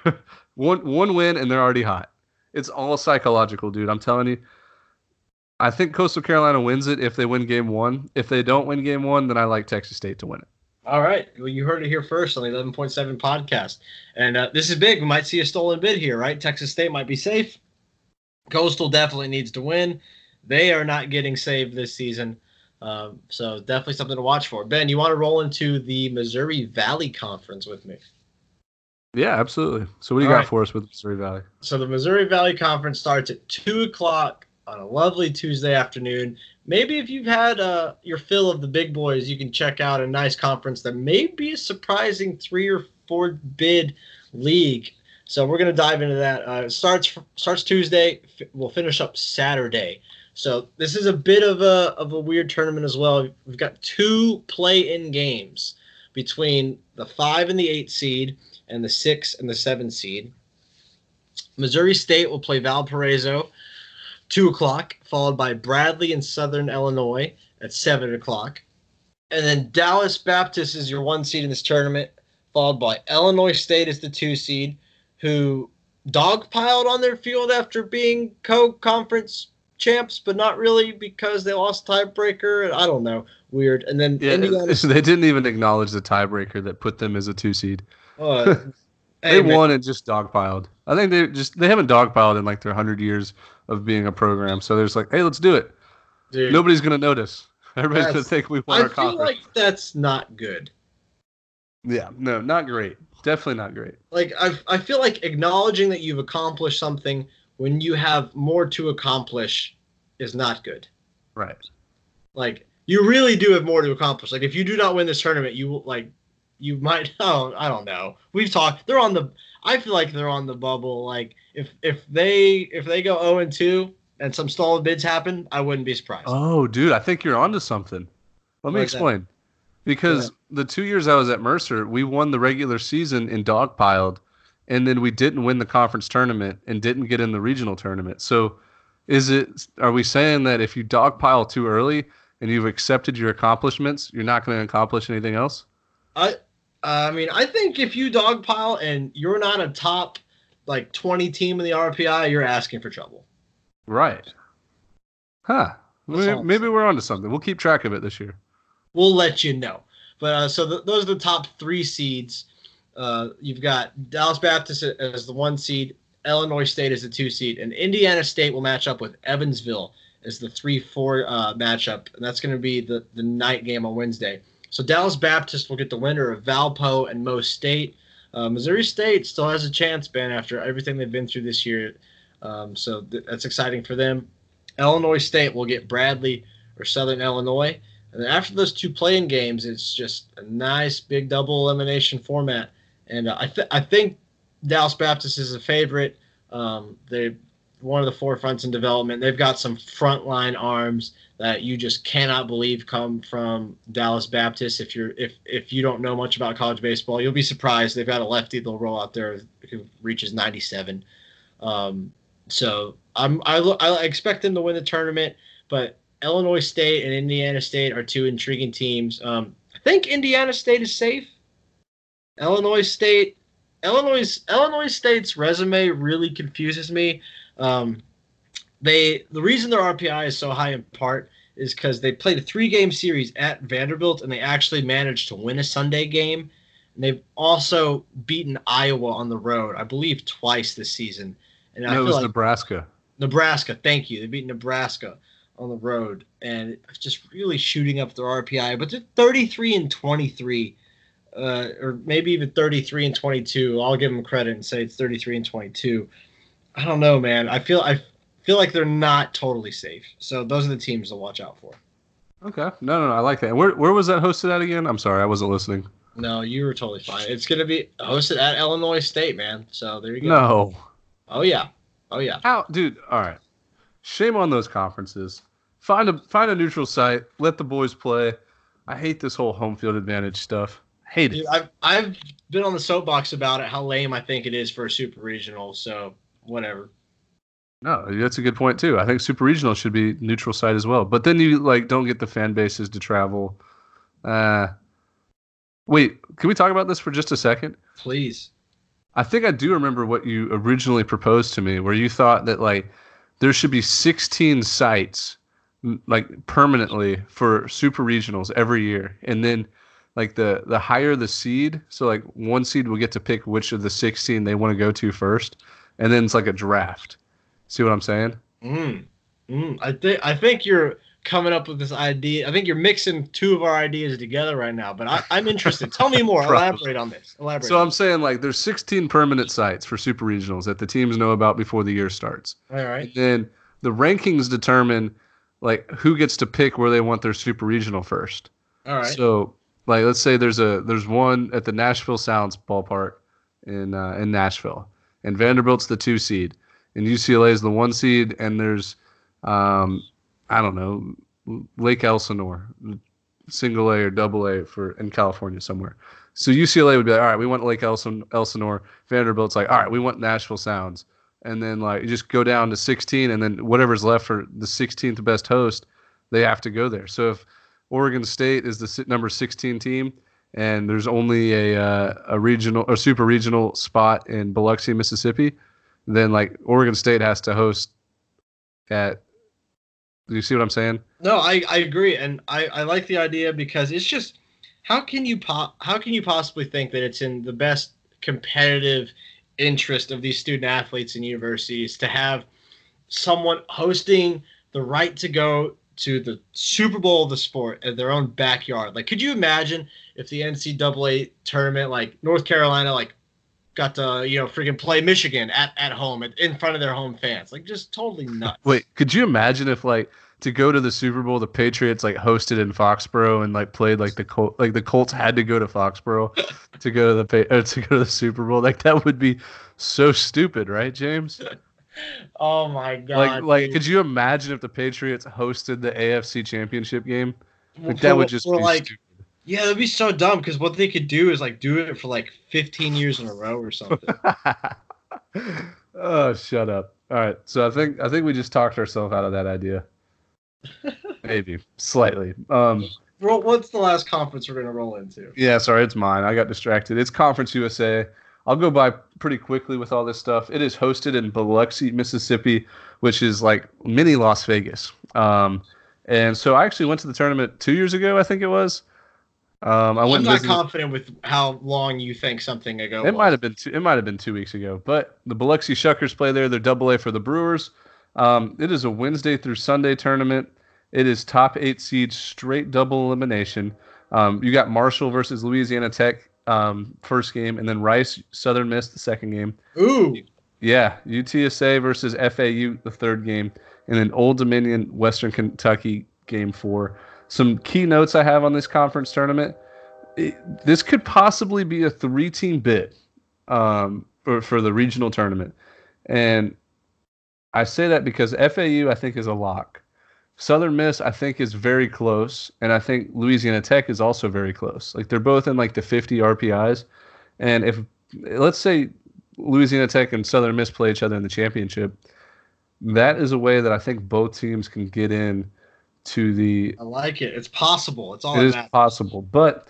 one win, and they're already hot. It's all psychological, dude. I'm telling you. I think Coastal Carolina wins it if they win game 1. If they don't win game 1, then I like Texas State to win it. All right. Well, you heard it here first on the 11.7 podcast. And this is big. We might see a stolen bid here, right? Texas State might be safe. Coastal definitely needs to win. They are not getting saved this season. So definitely something to watch for. Ben, you want to roll into the Missouri Valley Conference with me? Yeah, absolutely. So what do you got for us with Missouri Valley? So the Missouri Valley Conference starts at 2 o'clock on a lovely Tuesday afternoon. Maybe if you've had your fill of the big boys, you can check out a nice conference that may be a surprising 3 or 4 bid league. So we're going to dive into that. It starts Tuesday. We'll finish up Saturday. So this is a bit of a weird tournament as well. We've got 2 play-in games between the 5 and the 8 seed and the 6 and the 7 seed. Missouri State will play Valparaiso 2 o'clock, followed by Bradley and Southern Illinois at 7 o'clock. And then Dallas Baptist is your 1 seed in this tournament, followed by Illinois State as the 2 seed, who dogpiled on their field after being co-conference champs, but not really because they lost tiebreaker. I don't know. Weird. And then Indiana. They didn't even acknowledge the tiebreaker that put them as a 2 seed. They Hey, man, won and just dogpiled. I think they haven't dogpiled in like their 100 years of being a program. So there's like, hey, let's do it. dude, Nobody's gonna notice. Everybody's gonna that's. think we won I our feel conference. like that's not good. Yeah, no, not great. Definitely not great. Like I feel like acknowledging that you've accomplished something when you have more to accomplish is not good. Right. Like you really do have more to accomplish. Like if you do not win this tournament, you might. Oh, I don't know. We've talked. They're on the. I feel like they're on the bubble. Like if they go 0-2 and some stalled bids happen, I wouldn't be surprised. Oh, dude, I think you're onto something. Let me Like that. explain. Because the 2 years I was at Mercer, we won the regular season and dogpiled, and then we didn't win the conference tournament and didn't get in the regional tournament. So, are we saying that if you dogpile too early and you've accepted your accomplishments, you're not going to accomplish anything else? I I mean, I think if you dogpile and you're not a top like 20 team in the RPI, you're asking for trouble. Right. Huh. That's all I'm Maybe saying. we're onto something. We'll keep track of it this year. We'll let you know. But those are the top 3 seeds. You've got Dallas Baptist as the 1 seed, Illinois State as the 2 seed, and Indiana State will match up with Evansville as the 3-4 matchup, and that's going to be the night game on Wednesday. So Dallas Baptist will get the winner of Valpo and Mo State. Missouri State still has a chance, Ben, after everything they've been through this year. That's exciting for them. Illinois State will get Bradley or Southern Illinois. And then after those 2 playing games, it's just a nice big double elimination format. And I think Dallas Baptist is a favorite. They're one of the forefronts in development. They've got some frontline arms that you just cannot believe come from Dallas Baptist. If you don't know much about college baseball, you'll be surprised. They've got a lefty they'll roll out there who reaches 97. So I expect them to win the tournament, but Illinois State and Indiana State are 2 intriguing teams. I think Indiana State is safe. Illinois State's resume really confuses me. The reason their RPI is so high in part is because they played a 3-game series at Vanderbilt and they actually managed to win a Sunday game. And they've also beaten Iowa on the road, I believe, twice this season. And I No, it feel was like Nebraska. Nebraska, thank you. They beat Nebraska on the road, and it's just really shooting up their RPI. But they're 33-23, or maybe even 33-22. I'll give them credit and say it's 33-22. I don't know, man. I feel like they're not totally safe. So those are the teams to watch out for. Okay. No, I like that. Where was that hosted at again? I'm sorry, I wasn't listening. No, you were totally fine. It's going to be hosted at Illinois State, man. So there you go. No. Oh, yeah. Oh, yeah. How, dude? All right. Shame on those conferences. Find a neutral site. Let the boys play. I hate this whole home field advantage stuff. Hate it. Dude, I've been on the soapbox about it, how lame I think it is for a super regional. So whatever. No, that's a good point too. I think super regional should be neutral site as well. But then you don't get the fan bases to travel. Wait, can we talk about this for just a second? Please. I think I do remember what you originally proposed to me, where you thought that there should be 16 sites permanently for super regionals every year, and then the higher the seed, so 1 seed will get to pick which of the 16 they want to go to first, and then it's like a draft. See what I'm saying? I think you're coming up with this idea. I think you're mixing 2 of our ideas together right now, but I'm interested. Tell me more. Elaborate on this. So I'm saying there's 16 permanent sites for super regionals that the teams know about before the year starts. All right. And then the rankings determine who gets to pick where they want their super regional first. All right. So let's say there's one at the Nashville Sounds ballpark in Nashville, and Vanderbilt's the 2 seed, and UCLA is the 1 seed, and there's I don't know, Lake Elsinore, single A or double A in California somewhere. So UCLA would be like, all right, we want Lake Elsinore. Vanderbilt's like, all right, we want Nashville Sounds. And then you just go down to 16, and then whatever's left for the 16th best host, they have to go there. So if Oregon State is the number 16 team, and there's only a regional or super regional spot in Biloxi, Mississippi, then Oregon State has to host at. Do you see what I'm saying? No, I agree, and I like the idea because it's just how can you possibly think that it's in the best competitive interest of these student athletes and universities to have someone hosting the right to go to the Super Bowl of the sport at their own backyard. Like, could you imagine if the NCAA tournament, like North Carolina, like got to, freaking play Michigan at home in front of their home fans? Like, just totally nuts. Wait, could you imagine if like to go to the Super Bowl, the Patriots like hosted in Foxborough and like played like the Colts had to go to Foxborough to go to the Super Bowl? Like that would be so stupid, right, James? Oh my God! Like, could you imagine if the Patriots hosted the AFC Championship game? Like that would just be stupid. Yeah, that'd be so dumb because what they could do is like do it for like 15 years in a row or something. Oh, shut up! All right, so I think we just talked ourselves out of that idea. Maybe slightly. What's the last conference we're gonna roll into? Yeah, sorry, it's mine. I got distracted. It's Conference USA. I'll go by pretty quickly with all this stuff. It is hosted in Biloxi, Mississippi, which is like mini Las Vegas. And so I actually went to the tournament 2 years ago, I think it was. I'm not confident with how long you think something ago. It might have been 2 weeks ago. But the Biloxi Shuckers play there. They're AA for the Brewers. It is a Wednesday through Sunday tournament. It is top 8 seeds, straight double elimination. You got Marshall versus Louisiana Tech. First game, and then Rice Southern Miss the second game. Ooh. Yeah, UTSA versus FAU the third game, and then Old Dominion Western Kentucky game 4. Some key notes I have on this conference tournament. This could possibly be a 3-team bid for the regional tournament. And I say that because FAU I think is a lock. Southern Miss, I think, is very close, and I think Louisiana Tech is also very close. Like they're both in like the 50 RPIs, and if let's say Louisiana Tech and Southern Miss play each other in the championship, that is a way that I think both teams can get in to the. I like it. It's possible. It is possible, but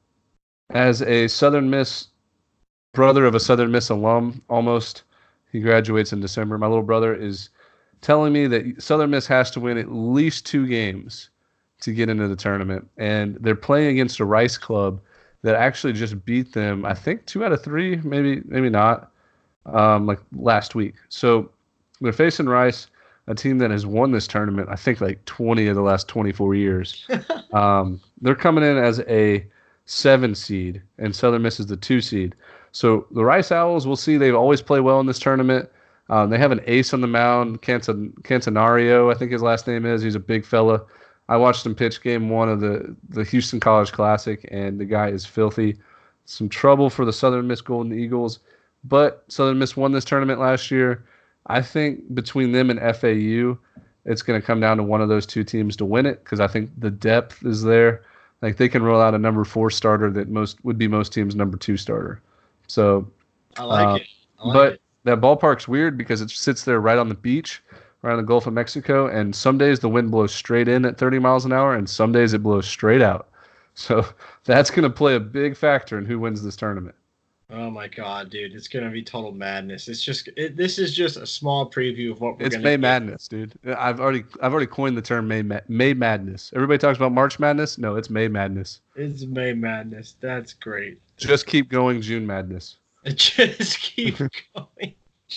as a Southern Miss brother of a Southern Miss alum, almost he graduates in December. My little brother is telling me that Southern Miss has to win at least 2 games to get into the tournament. And they're playing against a Rice club that actually just beat them, I think 2 out of 3, maybe not, like last week. So they're facing Rice, a team that has won this tournament, I think like 20 of the last 24 years. They're coming in as a 7 seed, and Southern Miss is the 2 seed. So the Rice Owls, we'll see. They've always played well in this tournament. They have an ace on the mound, Cantanario, I think his last name is. He's a big fella. I watched him pitch game 1 of the Houston College Classic, and the guy is filthy. Some trouble for the Southern Miss Golden Eagles, but Southern Miss won this tournament last year. I think between them and FAU, it's going to come down to one of those 2 teams to win it because I think the depth is there. Like they can roll out a number 4 starter that would be most teams' number 2 starter. So I like it. But that ballpark's weird because it sits there right on the beach, right on the Gulf of Mexico, and some days the wind blows straight in at 30 miles an hour, and some days it blows straight out. So that's going to play a big factor in who wins this tournament. Oh my God, dude! It's going to be total madness. It's just this is just a small preview of what we're going to. It's May Madness, dude. I've already coined the term May Madness. Everybody talks about March Madness. No, it's May Madness. It's May Madness. That's great. Just keep going, June Madness. Just keep going.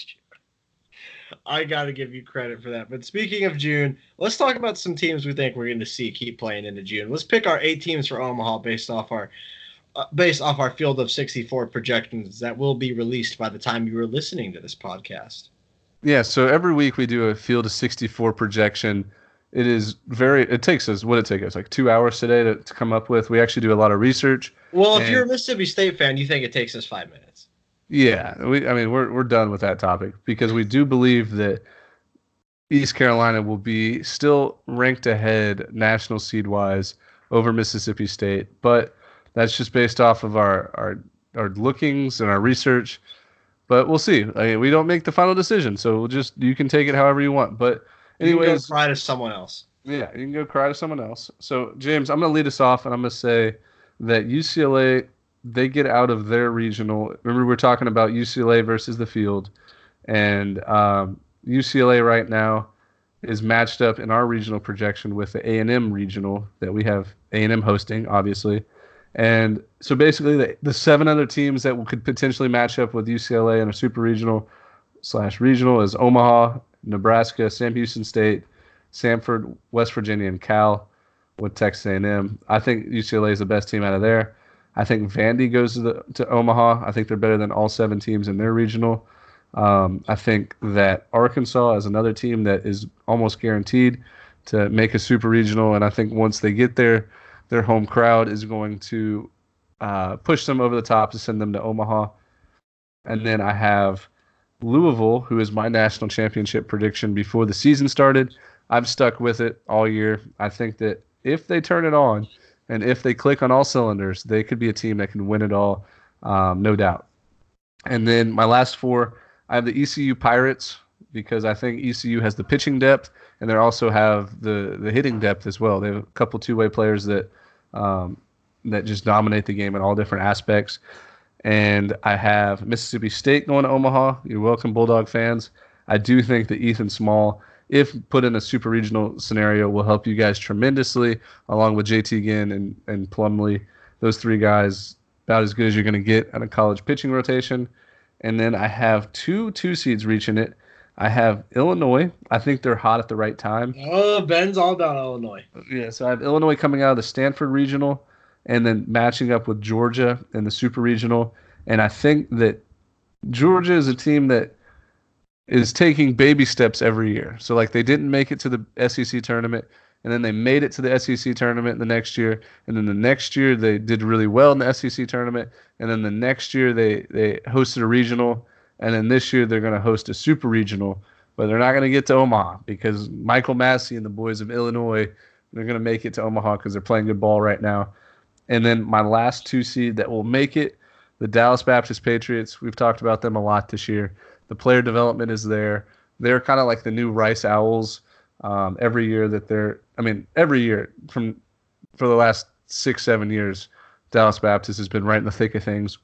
I got to give you credit for that. But speaking of June, let's talk about some teams we think we're going to see keep playing into June. Let's pick our 8 teams for Omaha based off our field of 64 projections that will be released by the time you are listening to this podcast. Yeah, so every week we do a field of 64 projection. It takes us like 2 hours today to come up with. We actually do a lot of research. Well, if you're a Mississippi State fan, you think it takes us 5 minutes. Yeah, we're done with that topic because we do believe that East Carolina will be still ranked ahead national seed wise over Mississippi State, but that's just based off of our lookings and our research. But we'll see. We don't make the final decision, so you can take it however you want. But anyways, you can go cry to someone else. Yeah, you can go cry to someone else. So James, I'm going to lead us off, and I'm going to say that UCLA, they get out of their regional. Remember, we're talking about UCLA versus the field, and UCLA right now is matched up in our regional projection with the A&M regional that we have A&M hosting, obviously, And so basically, the 7 other teams that could potentially match up with UCLA in a super regional / regional is Omaha, Nebraska, Sam Houston State, Samford, West Virginia, and Cal with Texas A&M. I think UCLA is the best team out of there. I think Vandy goes to Omaha. I think they're better than all 7 teams in their regional. I think that Arkansas is another team that is almost guaranteed to make a super regional, and I think once they get there, their home crowd is going to push them over the top to send them to Omaha. And then I have Louisville, who is my national championship prediction before the season started. I've stuck with it all year. I think that if they turn it on and if they click on all cylinders, they could be a team that can win it all, no doubt. And then my last 4, I have the ECU Pirates because I think ECU has the pitching depth and they also have the hitting depth as well. They have a couple two-way players that just dominate the game in all different aspects. And I have Mississippi State going to Omaha. You're welcome, Bulldog fans. I do think that Ethan Small, if put in a super regional scenario, will help you guys tremendously, along with JT Ginn and Plumlee. Those 3 guys, about as good as you're going to get on a college pitching rotation. And then I have 2 seeds reaching it. I have Illinois. I think they're hot at the right time. Oh, Ben's all about Illinois. Yeah, so I have Illinois coming out of the Stanford Regional and then matching up with Georgia in the Super Regional. And I think that Georgia is a team that is taking baby steps every year. So, like, they didn't make it to the SEC tournament, and then they made it to the SEC tournament the next year, and then the next year they did really well in the SEC tournament, and then the next year they hosted a regional, and then this year they're going to host a super regional, but they're not going to get to Omaha because Michael Massey and the boys of Illinois, they're going to make it to Omaha because they're playing good ball right now. And then my last 2 seed that will make it, the Dallas Baptist Patriots. We've talked about them a lot this year. The player development is there. They're kind of like the new Rice Owls. Every year for the last 6-7 years, Dallas Baptist has been right in the thick of things.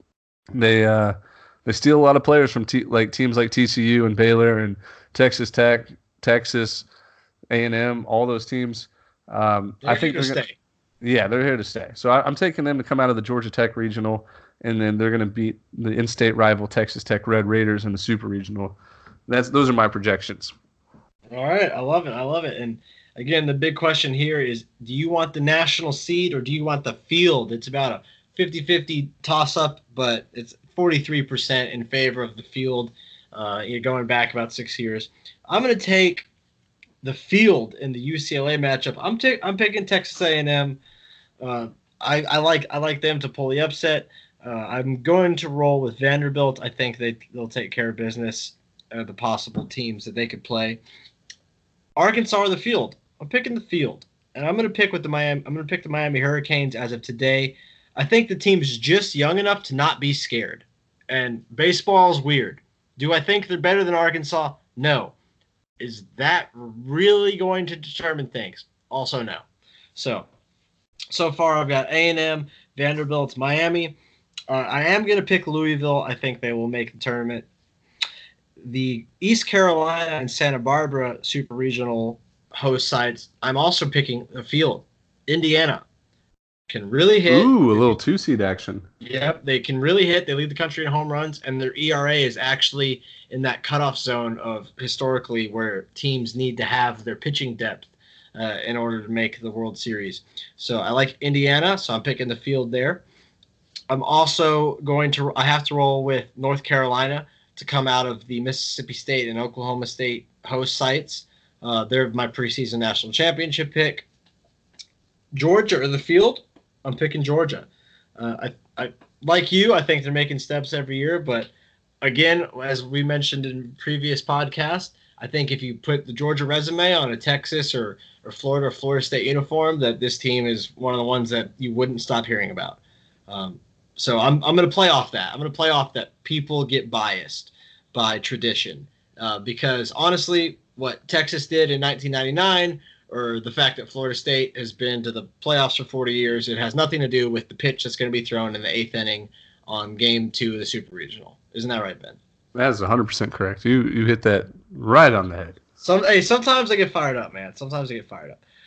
They steal a lot of players from teams like TCU and Baylor and Texas Tech, Texas A&M, all those teams. I think they're going to stay. Yeah, they're here to stay. So I'm taking them to come out of the Georgia Tech Regional, and then they're going to beat the in-state rival Texas Tech Red Raiders in the Super Regional. Those are my projections. All right, I love it. And again, the big question here is, do you want the national seed or do you want the field? It's about a 50-50 toss-up, but it's 43% in favor of the field. You're going back about 6 years. I'm going to take the field in the UCLA matchup. I'm picking Texas A&M. I like them to pull the upset. I'm going to roll with Vanderbilt. I think they'll take care of business. The possible teams that they could play. Arkansas or the field. I'm picking the field, and I'm going to pick the Miami Hurricanes as of today. I think the team's just young enough to not be scared. And baseball is weird. Do I think they're better than Arkansas? No. Is that really going to determine things? Also, no. So far I've got A&M, Vanderbilt, Miami. I am going to pick Louisville. I think they will make the tournament. The East Carolina and Santa Barbara Super Regional host sites, I'm also picking the field. Indiana can really hit. Ooh, a little 2-seed action. Yep, they can really hit. They lead the country in home runs, and their ERA is actually in that cutoff zone of historically where teams need to have their pitching depth in order to make the World Series. So I like Indiana, so I'm picking the field there. I'm also I have to roll with North Carolina to come out of the Mississippi State and Oklahoma State host sites. They're my preseason national championship pick. Georgia or the field, I'm picking Georgia. I like you, I think they're making steps every year, but again, as we mentioned in previous podcasts, I think if you put the Georgia resume on a Texas or Florida or Florida State uniform, that this team is one of the ones that you wouldn't stop hearing about. So I'm going to play off that. I'm going to play off that people get biased by tradition because honestly, what Texas did in 1999 or the fact that Florida State has been to the playoffs for 40 years, it has nothing to do with the pitch that's going to be thrown in the 8th inning on Game 2 of the Super Regional. Isn't that right, Ben? That is 100% correct. You hit that right on the head. Sometimes I get fired up, man. Sometimes I get fired up.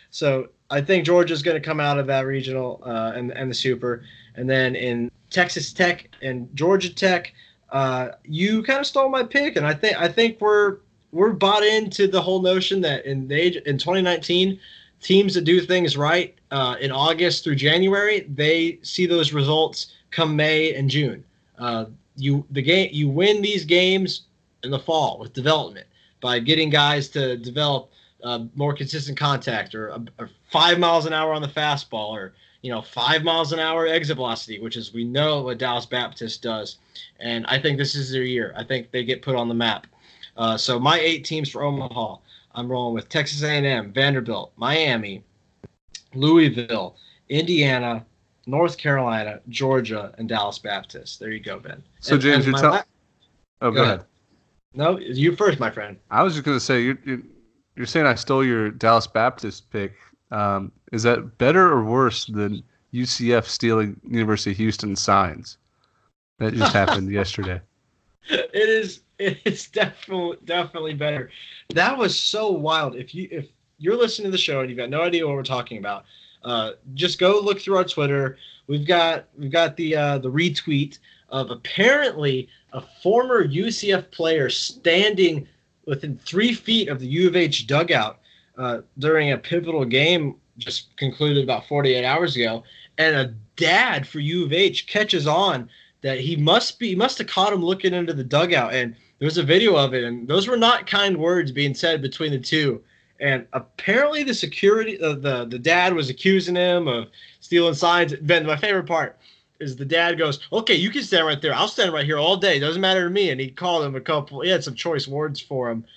So I think Georgia's going to come out of that regional and the super. And then in Texas Tech and Georgia Tech, you kind of stole my pick, and I think we're bought into the whole notion that in 2019, teams that do things right in August through January, they see those results come May and June. You win these games in the fall with development by getting guys to develop more consistent contact or 5 miles an hour on the fastball or 5 miles an hour exit velocity, which is we know what Dallas Baptist does. And I think this is their year. I think they get put on the map. So my 8 teams for Omaha, I'm rolling with Texas A&M, Vanderbilt, Miami, Louisville, Indiana, North Carolina, Georgia, and Dallas Baptist. There you go, Ben. So James, you're telling. Oh, go ahead. No, you first, my friend. I was just going to say you're saying I stole your Dallas Baptist pick. Is that better or worse than UCF stealing University of Houston signs? That just happened yesterday. It's definitely better. That was so wild. If you're listening to the show and you've got no idea what we're talking about, just go look through our Twitter. We've got the retweet of apparently a former UCF player standing within 3 feet of the U of H dugout during a pivotal game just concluded about 48 hours ago, and a dad for U of H catches on that he must have caught him looking into the dugout, and there's a video of it, and those were not kind words being said between the two. And apparently the security, the dad was accusing him of stealing signs. Ben, my favorite part is the dad goes, "Okay, you can stand right there. I'll stand right here all day. Doesn't matter to me." And he called him he had some choice words for him.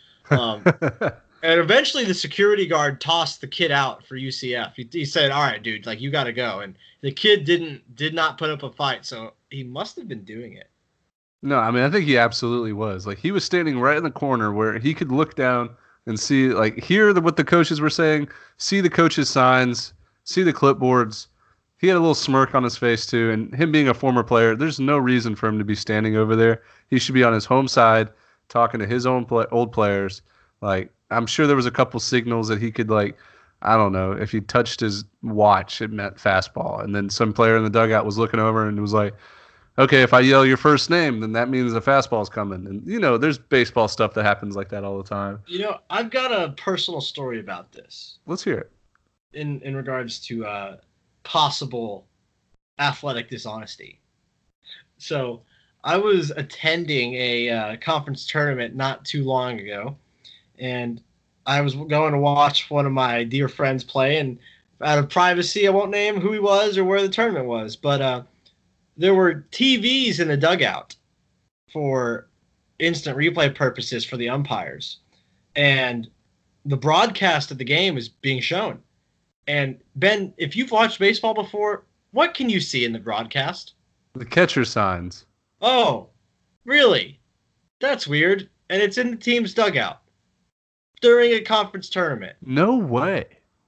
And eventually the security guard tossed the kid out for UCF. He said, "All right, dude, like you got to go." And the kid did not put up a fight. So he must have been doing it. No, I mean, I think he absolutely was. Like, he was standing right in the corner where he could look down and see, like, hear what the coaches were saying, see the coaches' signs, see the clipboards. He had a little smirk on his face, too. And him being a former player, there's no reason for him to be standing over there. He should be on his home side talking to his own old players. Like, I'm sure there was a couple signals that he could, like, I don't know, if he touched his watch, it meant fastball. And then some player in the dugout was looking over and was like, okay, if I yell your first name, then that means a fastball's coming. And, there's baseball stuff that happens like that all the time. I've got a personal story about this. Let's hear it. In regards to possible athletic dishonesty. So I was attending a conference tournament not too long ago, and I was going to watch one of my dear friends play, and out of privacy, I won't name who he was or where the tournament was, but there were TVs in the dugout for instant replay purposes for the umpires. And the broadcast of the game is being shown. And, Ben, if you've watched baseball before, what can you see in the broadcast? The catcher signs. Oh, really? That's weird. And it's in the team's dugout during a conference tournament. No way.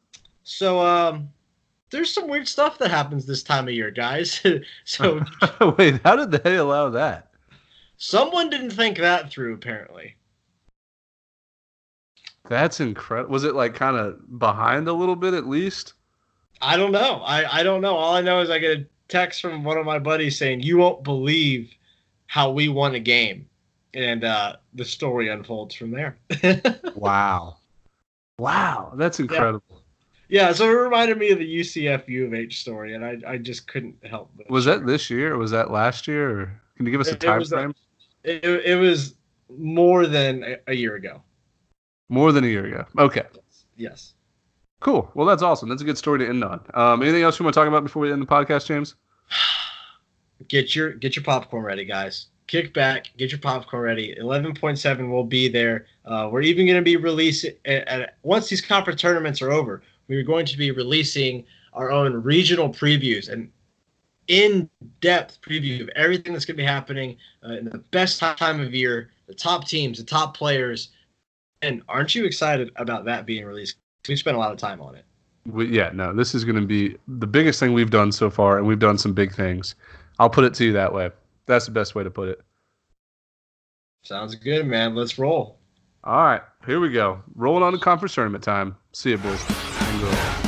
So, there's some weird stuff that happens this time of year, guys. So wait, how did they allow that? Someone didn't think that through, apparently. That's incredible. Was it like kind of behind a little bit at least? I don't know. I don't know. All I know is I get a text from one of my buddies saying, "You won't believe how we won a game." And the story unfolds from there. Wow. That's incredible. Yeah, so it reminded me of the UCF U of H story, and I just couldn't help but. Was that this year, or was that last year? Or can you give us a time frame? It was more than a year ago. More than a year ago. Okay. Yes. Cool. Well, that's awesome. That's a good story to end on. Anything else you want to talk about before we end the podcast, James? Get your popcorn ready, guys. Kick back, get your popcorn ready. 11.7 will be there. We're even going to be releasing once these conference tournaments are over. We're going to be releasing our own regional previews and in-depth preview of everything that's going to be happening in the best time of year, the top teams, the top players. And aren't you excited about that being released? We've spent a lot of time on it. This is going to be the biggest thing we've done so far, and we've done some big things. I'll put it to you that way. That's the best way to put it. Sounds good, man. Let's roll. All right, here we go. Rolling on to conference tournament time. See you, boys. Louisville.